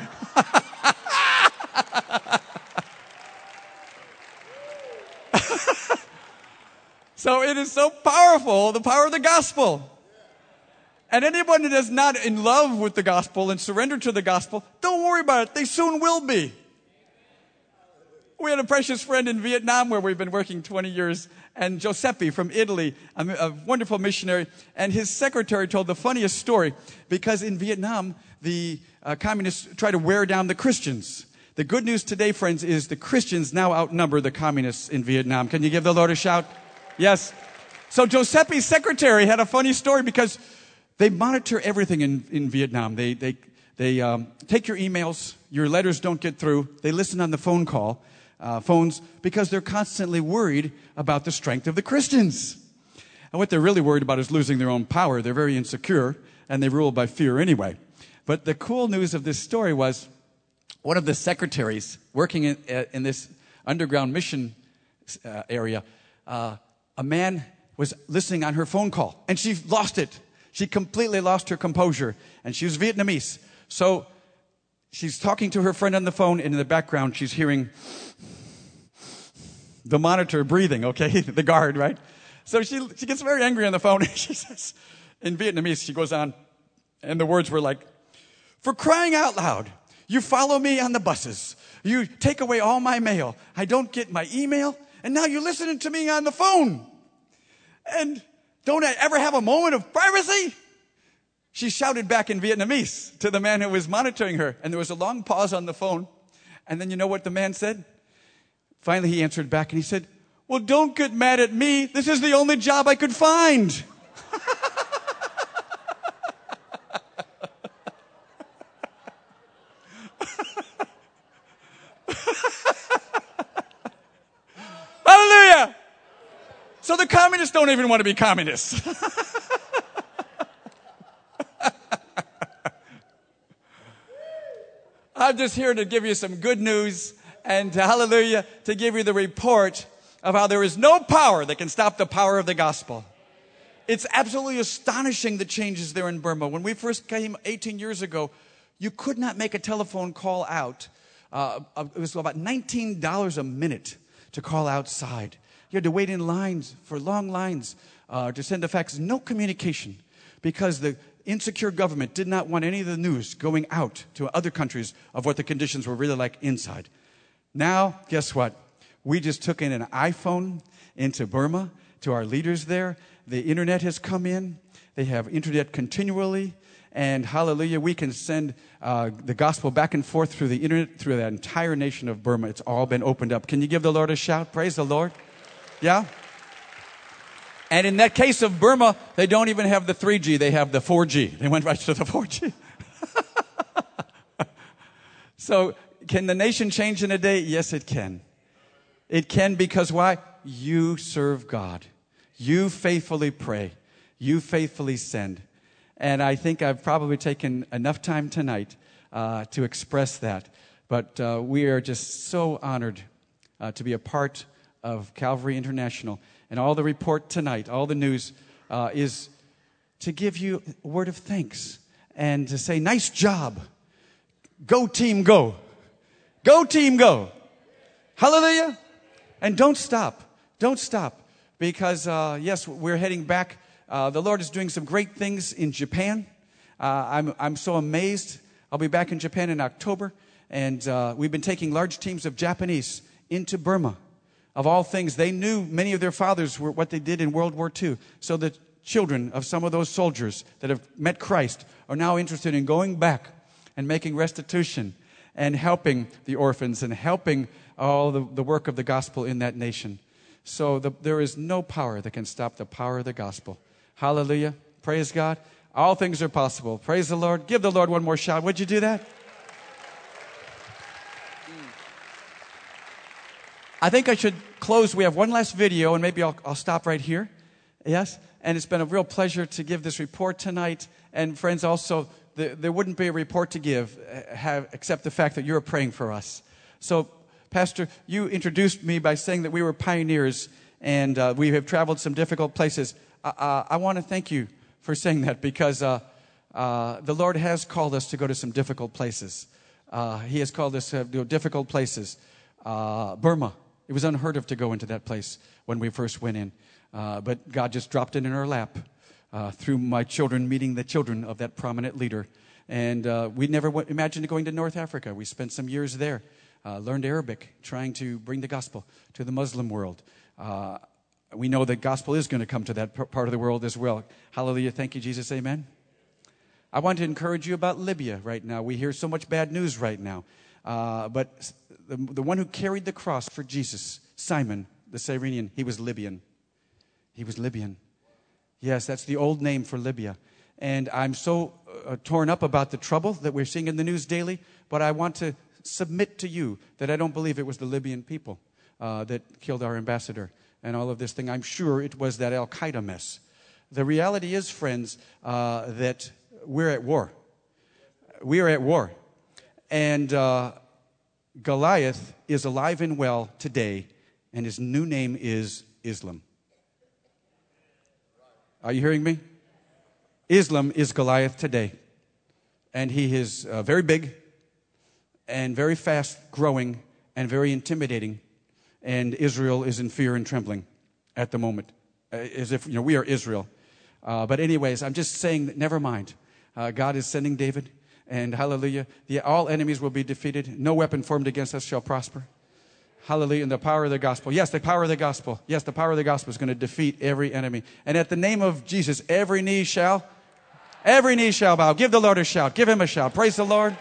So it is so powerful, the power of the gospel. And anyone that is not in love with the gospel and surrendered to the gospel, don't worry about it. They soon will be. We had a precious friend in Vietnam where we've been working twenty years, and Giuseppe from Italy, a, a wonderful missionary, and his secretary told the funniest story because in Vietnam, the uh, communists try to wear down the Christians. The good news today, friends, is the Christians now outnumber the communists in Vietnam. Can you give the Lord a shout? Yes. So Giuseppe's secretary had a funny story because they monitor everything in, in Vietnam. They, they, they um, take your emails, your letters don't get through, they listen on the phone call. Uh, phones because they're constantly worried about the strength of the Christians. And what they're really worried about is losing their own power. They're very insecure, and they rule by fear anyway. But the cool news of this story was one of the secretaries working in, uh, in this underground mission uh, area, uh, a man was listening on her phone call, and she lost it. She completely lost her composure, and she was Vietnamese. So she's talking to her friend on the phone, and in the background, she's hearing the monitor breathing, okay? The guard, right? So she she gets very angry on the phone. She says, in Vietnamese, she goes on, and the words were like, for crying out loud, you follow me on the buses. You take away all my mail. I don't get my email, and now you're listening to me on the phone. And don't I ever have a moment of privacy? She shouted back in Vietnamese to the man who was monitoring her. And there was a long pause on the phone. And then you know what the man said? Finally, he answered back and he said, well, don't get mad at me. This is the only job I could find. Hallelujah. So the communists don't even want to be communists. I'm just here to give you some good news and to, hallelujah, to give you the report of how there is no power that can stop the power of the gospel. It's absolutely astonishing the changes there in Burma. When we first came eighteen years ago, you could not make a telephone call out. Uh, it was about nineteen dollars a minute to call outside. You had to wait in lines for long lines uh, to send a fax. No communication because the insecure government did not want any of the news going out to other countries of what the conditions were really like inside. Now, guess what? We just took in an iPhone into Burma to our leaders there. The internet has come in. They have internet continually. And hallelujah, we can send uh, the gospel back and forth through the internet, through that entire nation of Burma. It's all been opened up. Can you give the Lord a shout? Praise the Lord. Yeah? And in that case of Burma, they don't even have the three G. They have the four G. They went right to the four G. So can the nation change in a day? Yes, it can. It can because why? You serve God. You faithfully pray. You faithfully send. And I think I've probably taken enough time tonight uh, to express that. But uh, we are just so honored uh, to be a part of Calvary International. And all the report tonight, all the news, uh, is to give you a word of thanks and to say, nice job. Go team, go. Go team, go. Hallelujah. And don't stop. Don't stop. Because, uh, yes, we're heading back. Uh, the Lord is doing some great things in Japan. Uh, I'm, I'm so amazed. I'll be back in Japan in October. And uh, we've been taking large teams of Japanese into Burma. Of all things, they knew many of their fathers were what they did in World War Two. So the children of some of those soldiers that have met Christ are now interested in going back and making restitution and helping the orphans and helping all the, the work of the gospel in that nation. So the, there is no power that can stop the power of the gospel. Hallelujah. Praise God. All things are possible. Praise the Lord. Give the Lord one more shout. Would you do that? I think I should close. We have one last video, and maybe I'll, I'll stop right here. Yes? And it's been a real pleasure to give this report tonight. And friends, also, the, there wouldn't be a report to give uh, have, except the fact that you're praying for us. So, Pastor, you introduced me by saying that we were pioneers, and uh, we have traveled some difficult places. Uh, uh, I want to thank you for saying that, because uh, uh, the Lord has called us to go to some difficult places. Uh, he has called us to go difficult places. Uh, Burma. It was unheard of to go into that place when we first went in. Uh, but God just dropped it in our lap uh, through my children meeting the children of that prominent leader. And uh, we never w- imagined going to North Africa. We spent some years there, uh, learned Arabic, trying to bring the gospel to the Muslim world. Uh, we know that gospel is going to come to that p- part of the world as well. Hallelujah. Thank you, Jesus. Amen. I want to encourage you about Libya right now. We hear so much bad news right now. Uh, but the, the one who carried the cross for Jesus, Simon, the Cyrenian, he was Libyan. He was Libyan. Yes, that's the old name for Libya. And I'm so uh, torn up about the trouble that we're seeing in the news daily, but I want to submit to you that I don't believe it was the Libyan people uh, that killed our ambassador and all of this thing. I'm sure it was that Al-Qaeda mess. The reality is, friends, uh, that we're at war. We are at war. And uh, Goliath is alive and well today, and his new name is Islam. Are you hearing me? Islam is Goliath today. And he is uh, very big and very fast growing and very intimidating. And Israel is in fear and trembling at the moment, uh, as if, you know, we are Israel. Uh, but anyways, I'm just saying that never mind. Uh, God is sending David. And hallelujah, the, all enemies will be defeated. No weapon formed against us shall prosper. Hallelujah, and the power of the gospel. Yes, the power of the gospel. Yes, the power of the gospel is going to defeat every enemy. And at the name of Jesus, every knee shall, every knee shall bow. Give the Lord a shout. Give him a shout. Praise the Lord.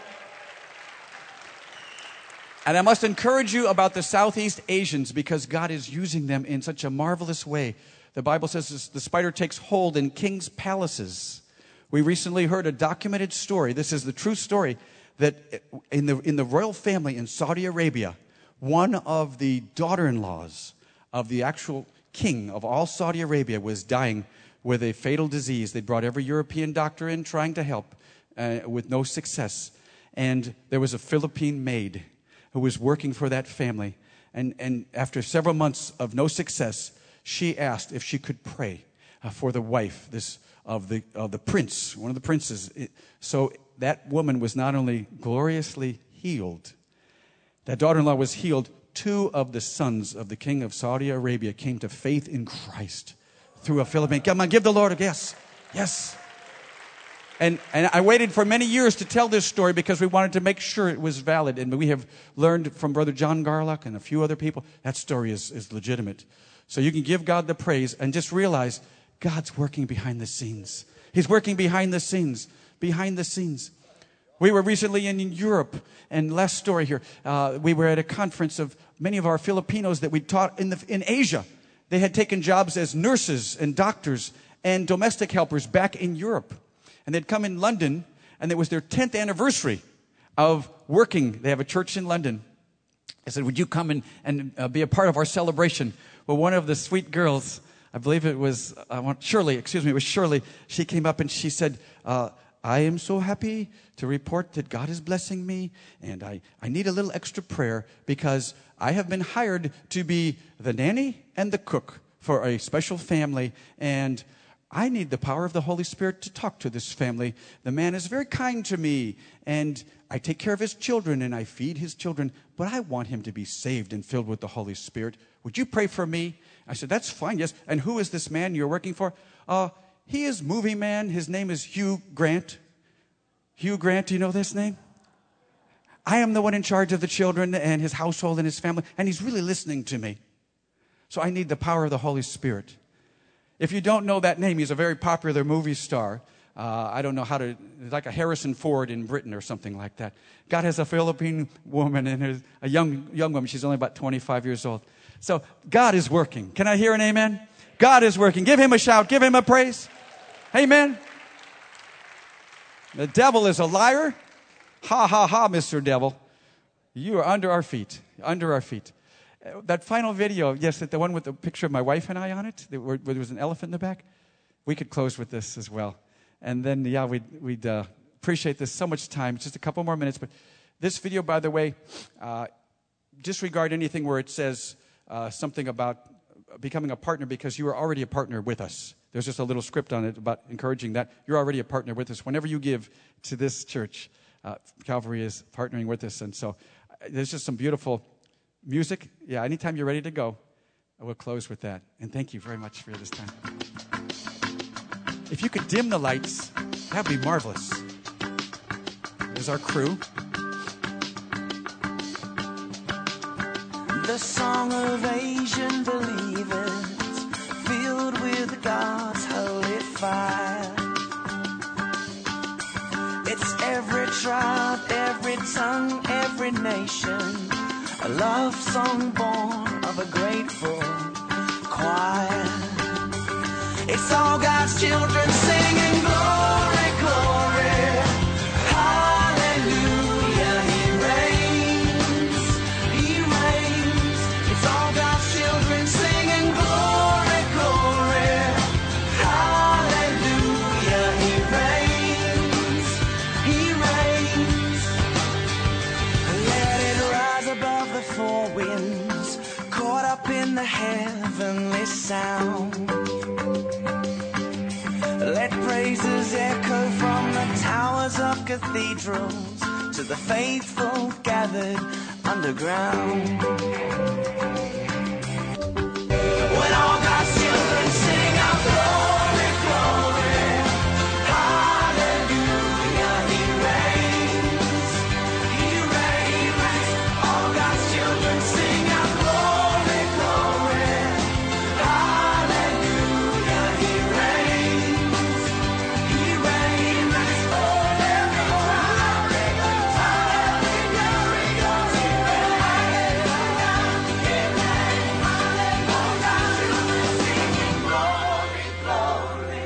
And I must encourage you about the Southeast Asians, because God is using them in such a marvelous way. The Bible says the spider takes hold in kings' palaces. We recently heard a documented story. This is the true story, that in the in the royal family in Saudi Arabia, one of the daughter-in-laws of the actual king of all Saudi Arabia was dying with a fatal disease. They brought every European doctor in trying to help uh, with no success. And there was a Philippine maid who was working for that family. And, and after several months of no success, she asked if she could pray uh, for the wife, this of the of the prince, one of the princes. So that woman was not only gloriously healed, that daughter-in-law was healed. Two of the sons of the king of Saudi Arabia came to faith in Christ through a Philippine. Come on, give the Lord a yes. Yes. And, and I waited for many years to tell this story because we wanted to make sure it was valid. And we have learned from Brother John Garlock and a few other people, that story is, is legitimate. So you can give God the praise and just realize God's working behind the scenes. He's working behind the scenes, behind the scenes. We were recently in Europe, and last story here, uh, we were at a conference of many of our Filipinos that we taught in, the, in Asia. They had taken jobs as nurses and doctors and domestic helpers back in Europe. And they'd come in London, and it was their tenth anniversary of working. They have a church in London. I said, would you come and, and uh, be a part of our celebration? Well, one of the sweet girls, I believe it was I want, Shirley, excuse me, it was Shirley. She came up and she said, uh, I am so happy to report that God is blessing me, and I, I need a little extra prayer because I have been hired to be the nanny and the cook for a special family, and I need the power of the Holy Spirit to talk to this family. The man is very kind to me, and I take care of his children, and I feed his children, but I want him to be saved and filled with the Holy Spirit. Would you pray for me? I said, that's fine, yes. And who is this man you're working for? Uh, he is movie man. His name is Hugh Grant. Hugh Grant, do you know this name? I am the one in charge of the children and his household and his family, and he's really listening to me. So I need the power of the Holy Spirit. If you don't know that name, he's a very popular movie star. Uh, I don't know how to, like a Harrison Ford in Britain or something like that. God has a Philippine woman and a young young woman. She's only about twenty-five years old. So God is working. Can I hear an amen? God is working. Give him a shout. Give him a praise. Amen. The devil is a liar. Ha, ha, ha, Mister Devil. You are under our feet. Under our feet. That final video, yes, the one with the picture of my wife and I on it, where there was an elephant in the back, we could close with this as well. And then, yeah, we'd, we'd uh, appreciate this so much time. Just a couple more minutes. But this video, by the way, uh, disregard anything where it says uh, something about becoming a partner because you are already a partner with us. There's just a little script on it about encouraging that. You're already a partner with us. Whenever you give to this church, uh, Calvary is partnering with us. And so uh, there's just some beautiful music. Yeah, anytime you're ready to go, I will close with that. And thank you very much for this time. If you could dim the lights, that would be marvelous. There's our crew. The song of Asian believers filled with God's holy fire. It's every tribe, every tongue, every nation. A love song born of a grateful choir. It's all God's children singing glory, glory, hallelujah. He reigns, He reigns. It's all God's children singing glory, glory, hallelujah. He reigns, He reigns. Let it rise above the four winds, caught up in the heavenly sound. Let praises echo from the towers of cathedrals to the faithful gathered underground. When all God's children sing out glory, glory, hallelujah, He reigns, He reigns. All God's children sing out glory, glory, hallelujah, He reigns, He reigns. Oh, there we go, hallelujah, He reigns, He reigns. All God's children singing glory, glory,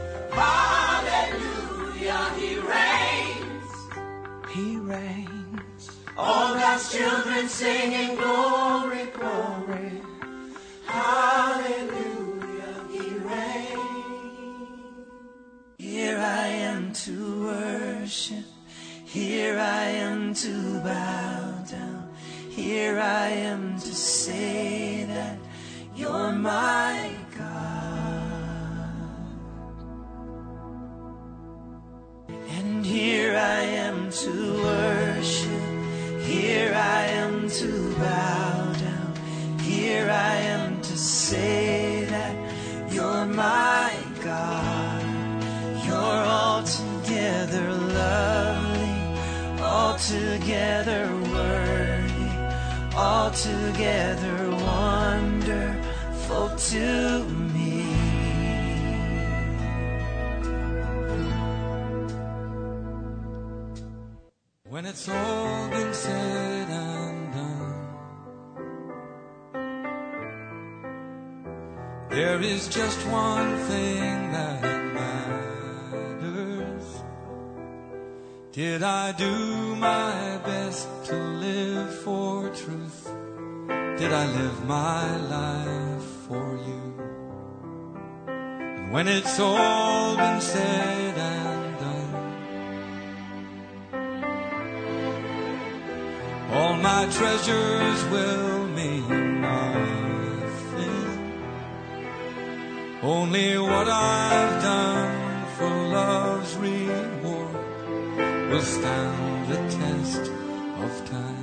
hallelujah, He reigns, He reigns. All God's children singing glory, glory, hallelujah, He reigns. Here I am to worship, here I am to bow down, here I am to say that you're my God. And here I am to worship, here I am to bow down, here I am to say that you're my God. You're altogether altogether worthy, altogether wonderful to me. When it's all been said and done, there is just one thing that matters. Did I do my best to live for truth? Did I live my life for you? And when it's all been said and done, all my treasures will mean nothing. Only what I've done for love's reward will stand the test of time.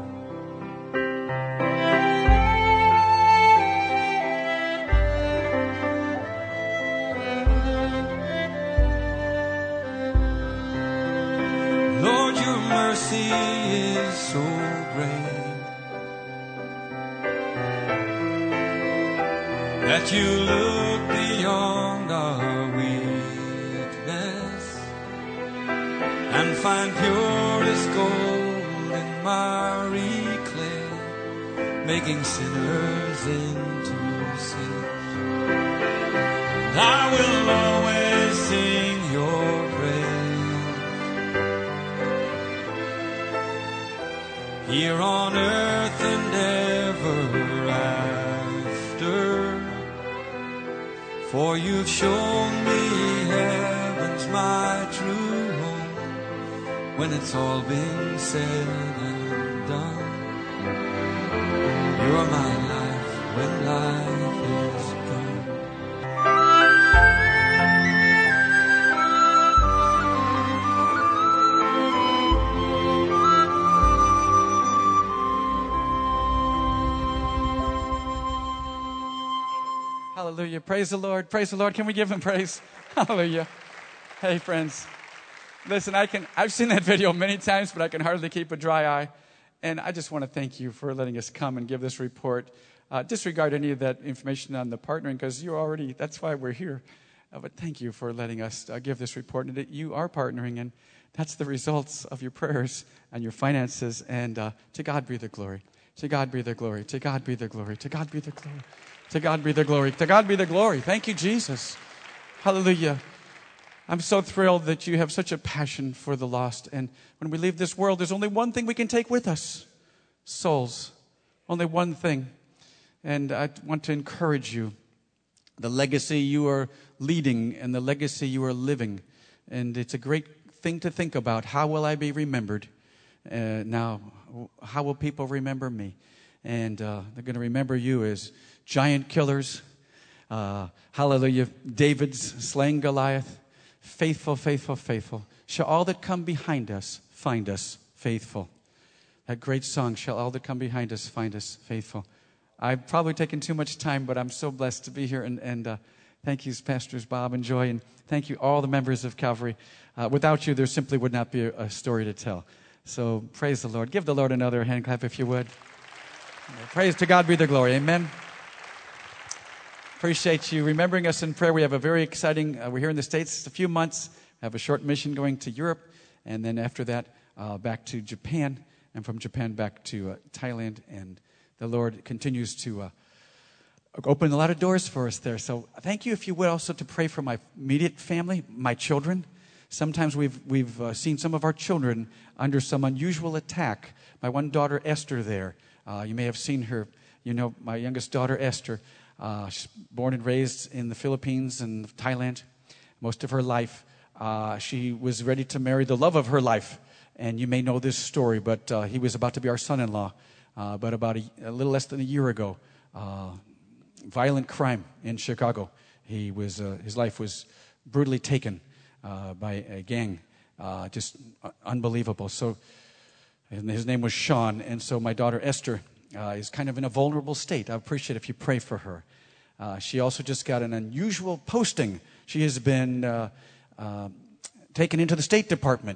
Lord, your mercy is so great that you look beyond our weakness and find purest gold in miry clay, making sinners into saints. I will always sing your praise here on earth and ever after, for you've shown me heaven's my true home. When it's all been said and done, you're my life when life is gone. Hallelujah. Praise the Lord. Praise the Lord. Can we give him praise? Hallelujah. Hey, friends. Listen, I can, I've seen that video many times, but I can hardly keep a dry eye. And I just want to thank you for letting us come and give this report. Uh, disregard any of that information on the partnering, because you're already, that's why we're here. Uh, but thank you for letting us uh, give this report. And that you are partnering, and that's the results of your prayers and your finances. And uh, to God be the glory. To God be the glory. To God be the glory. To God be the glory. To God be the glory. To God be the glory. Thank you, Jesus. Hallelujah. I'm so thrilled that you have such a passion for the lost. And when we leave this world, there's only one thing we can take with us. Souls. Only one thing. And I want to encourage you. The legacy you are leading and the legacy you are living. And it's a great thing to think about. How will I be remembered? Uh, now, how will people remember me? And uh, they're going to remember you as giant killers. Uh, hallelujah. David's slaying Goliath. Faithful, faithful, faithful. Shall all that come behind us find us faithful. That great song, shall all that come behind us find us faithful. I've probably taken too much time, but I'm so blessed to be here. And, and uh, thank you, Pastors Bob and Joy. And thank you, all the members of Calvary. Uh, without you, there simply would not be a, a story to tell. So praise the Lord. Give the Lord another hand clap if you would. Praise to God be the glory. Amen. Appreciate you remembering us in prayer. We have a very exciting, uh, we're here in the States a few months. We have a short mission going to Europe. And then after that, uh, back to Japan. And from Japan back to uh, Thailand. And the Lord continues to uh, open a lot of doors for us there. So thank you, if you would, also to pray for my immediate family, my children. Sometimes we've we've uh, seen some of our children under some unusual attack. My one daughter, Esther, there. Uh, you may have seen her. You know, my youngest daughter, Esther. Uh, she's born and raised in the Philippines and Thailand. Most of her life, uh, she was ready to marry the love of her life. And you may know this story, but uh, he was about to be our son-in-law. Uh, but about a, a little less than a year ago, uh, violent crime in Chicago. He was uh, his life was brutally taken uh, by a gang. Uh, just unbelievable. So, and his name was Sean. And so my daughter Esther uh, is kind of in a vulnerable state. I appreciate if you pray for her. Uh, she also just got an unusual posting. She has been uh, uh, taken into the State Department.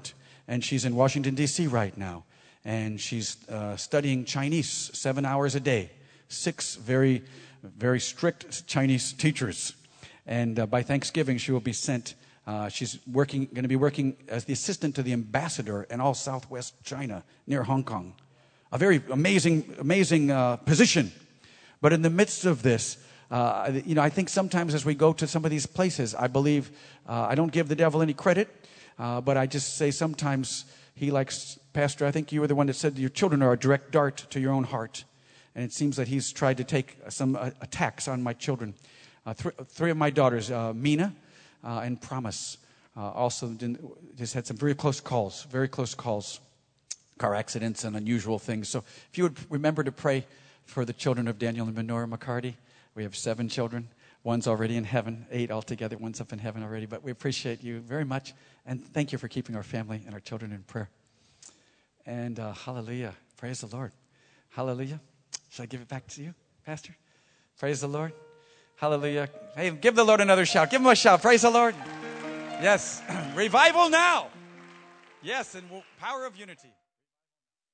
and she's in Washington, D C right now. And she's uh, studying Chinese seven hours a day. Six very, very strict Chinese teachers. And uh, by Thanksgiving, she will be sent. Uh, she's working, going to be working as the assistant to the ambassador in all Southwest China near Hong Kong. A very amazing, amazing uh, position. But in the midst of this, uh, you know, I think sometimes as we go to some of these places, I believe uh, I don't give the devil any credit, uh, but I just say sometimes he likes. Pastor, I think you were the one that said your children are a direct dart to your own heart. And it seems that he's tried to take some uh, attacks on my children. Uh, th- three of my daughters, uh, Mina uh, and Promise, uh, also didn't, just had some very close calls, very close calls, car accidents and unusual things. So if you would remember to pray for the children of Daniel and Menorah McCarty. We have seven children. One's already in heaven, eight altogether. One's up in heaven already. But we appreciate you very much. And thank you for keeping our family and our children in prayer. And uh, hallelujah. Praise the Lord. Hallelujah. Should I give it back to you, Pastor? Praise the Lord. Hallelujah. Hey, give the Lord another shout. Give him a shout. Praise the Lord. Yes. Revival now. Yes, and power of unity.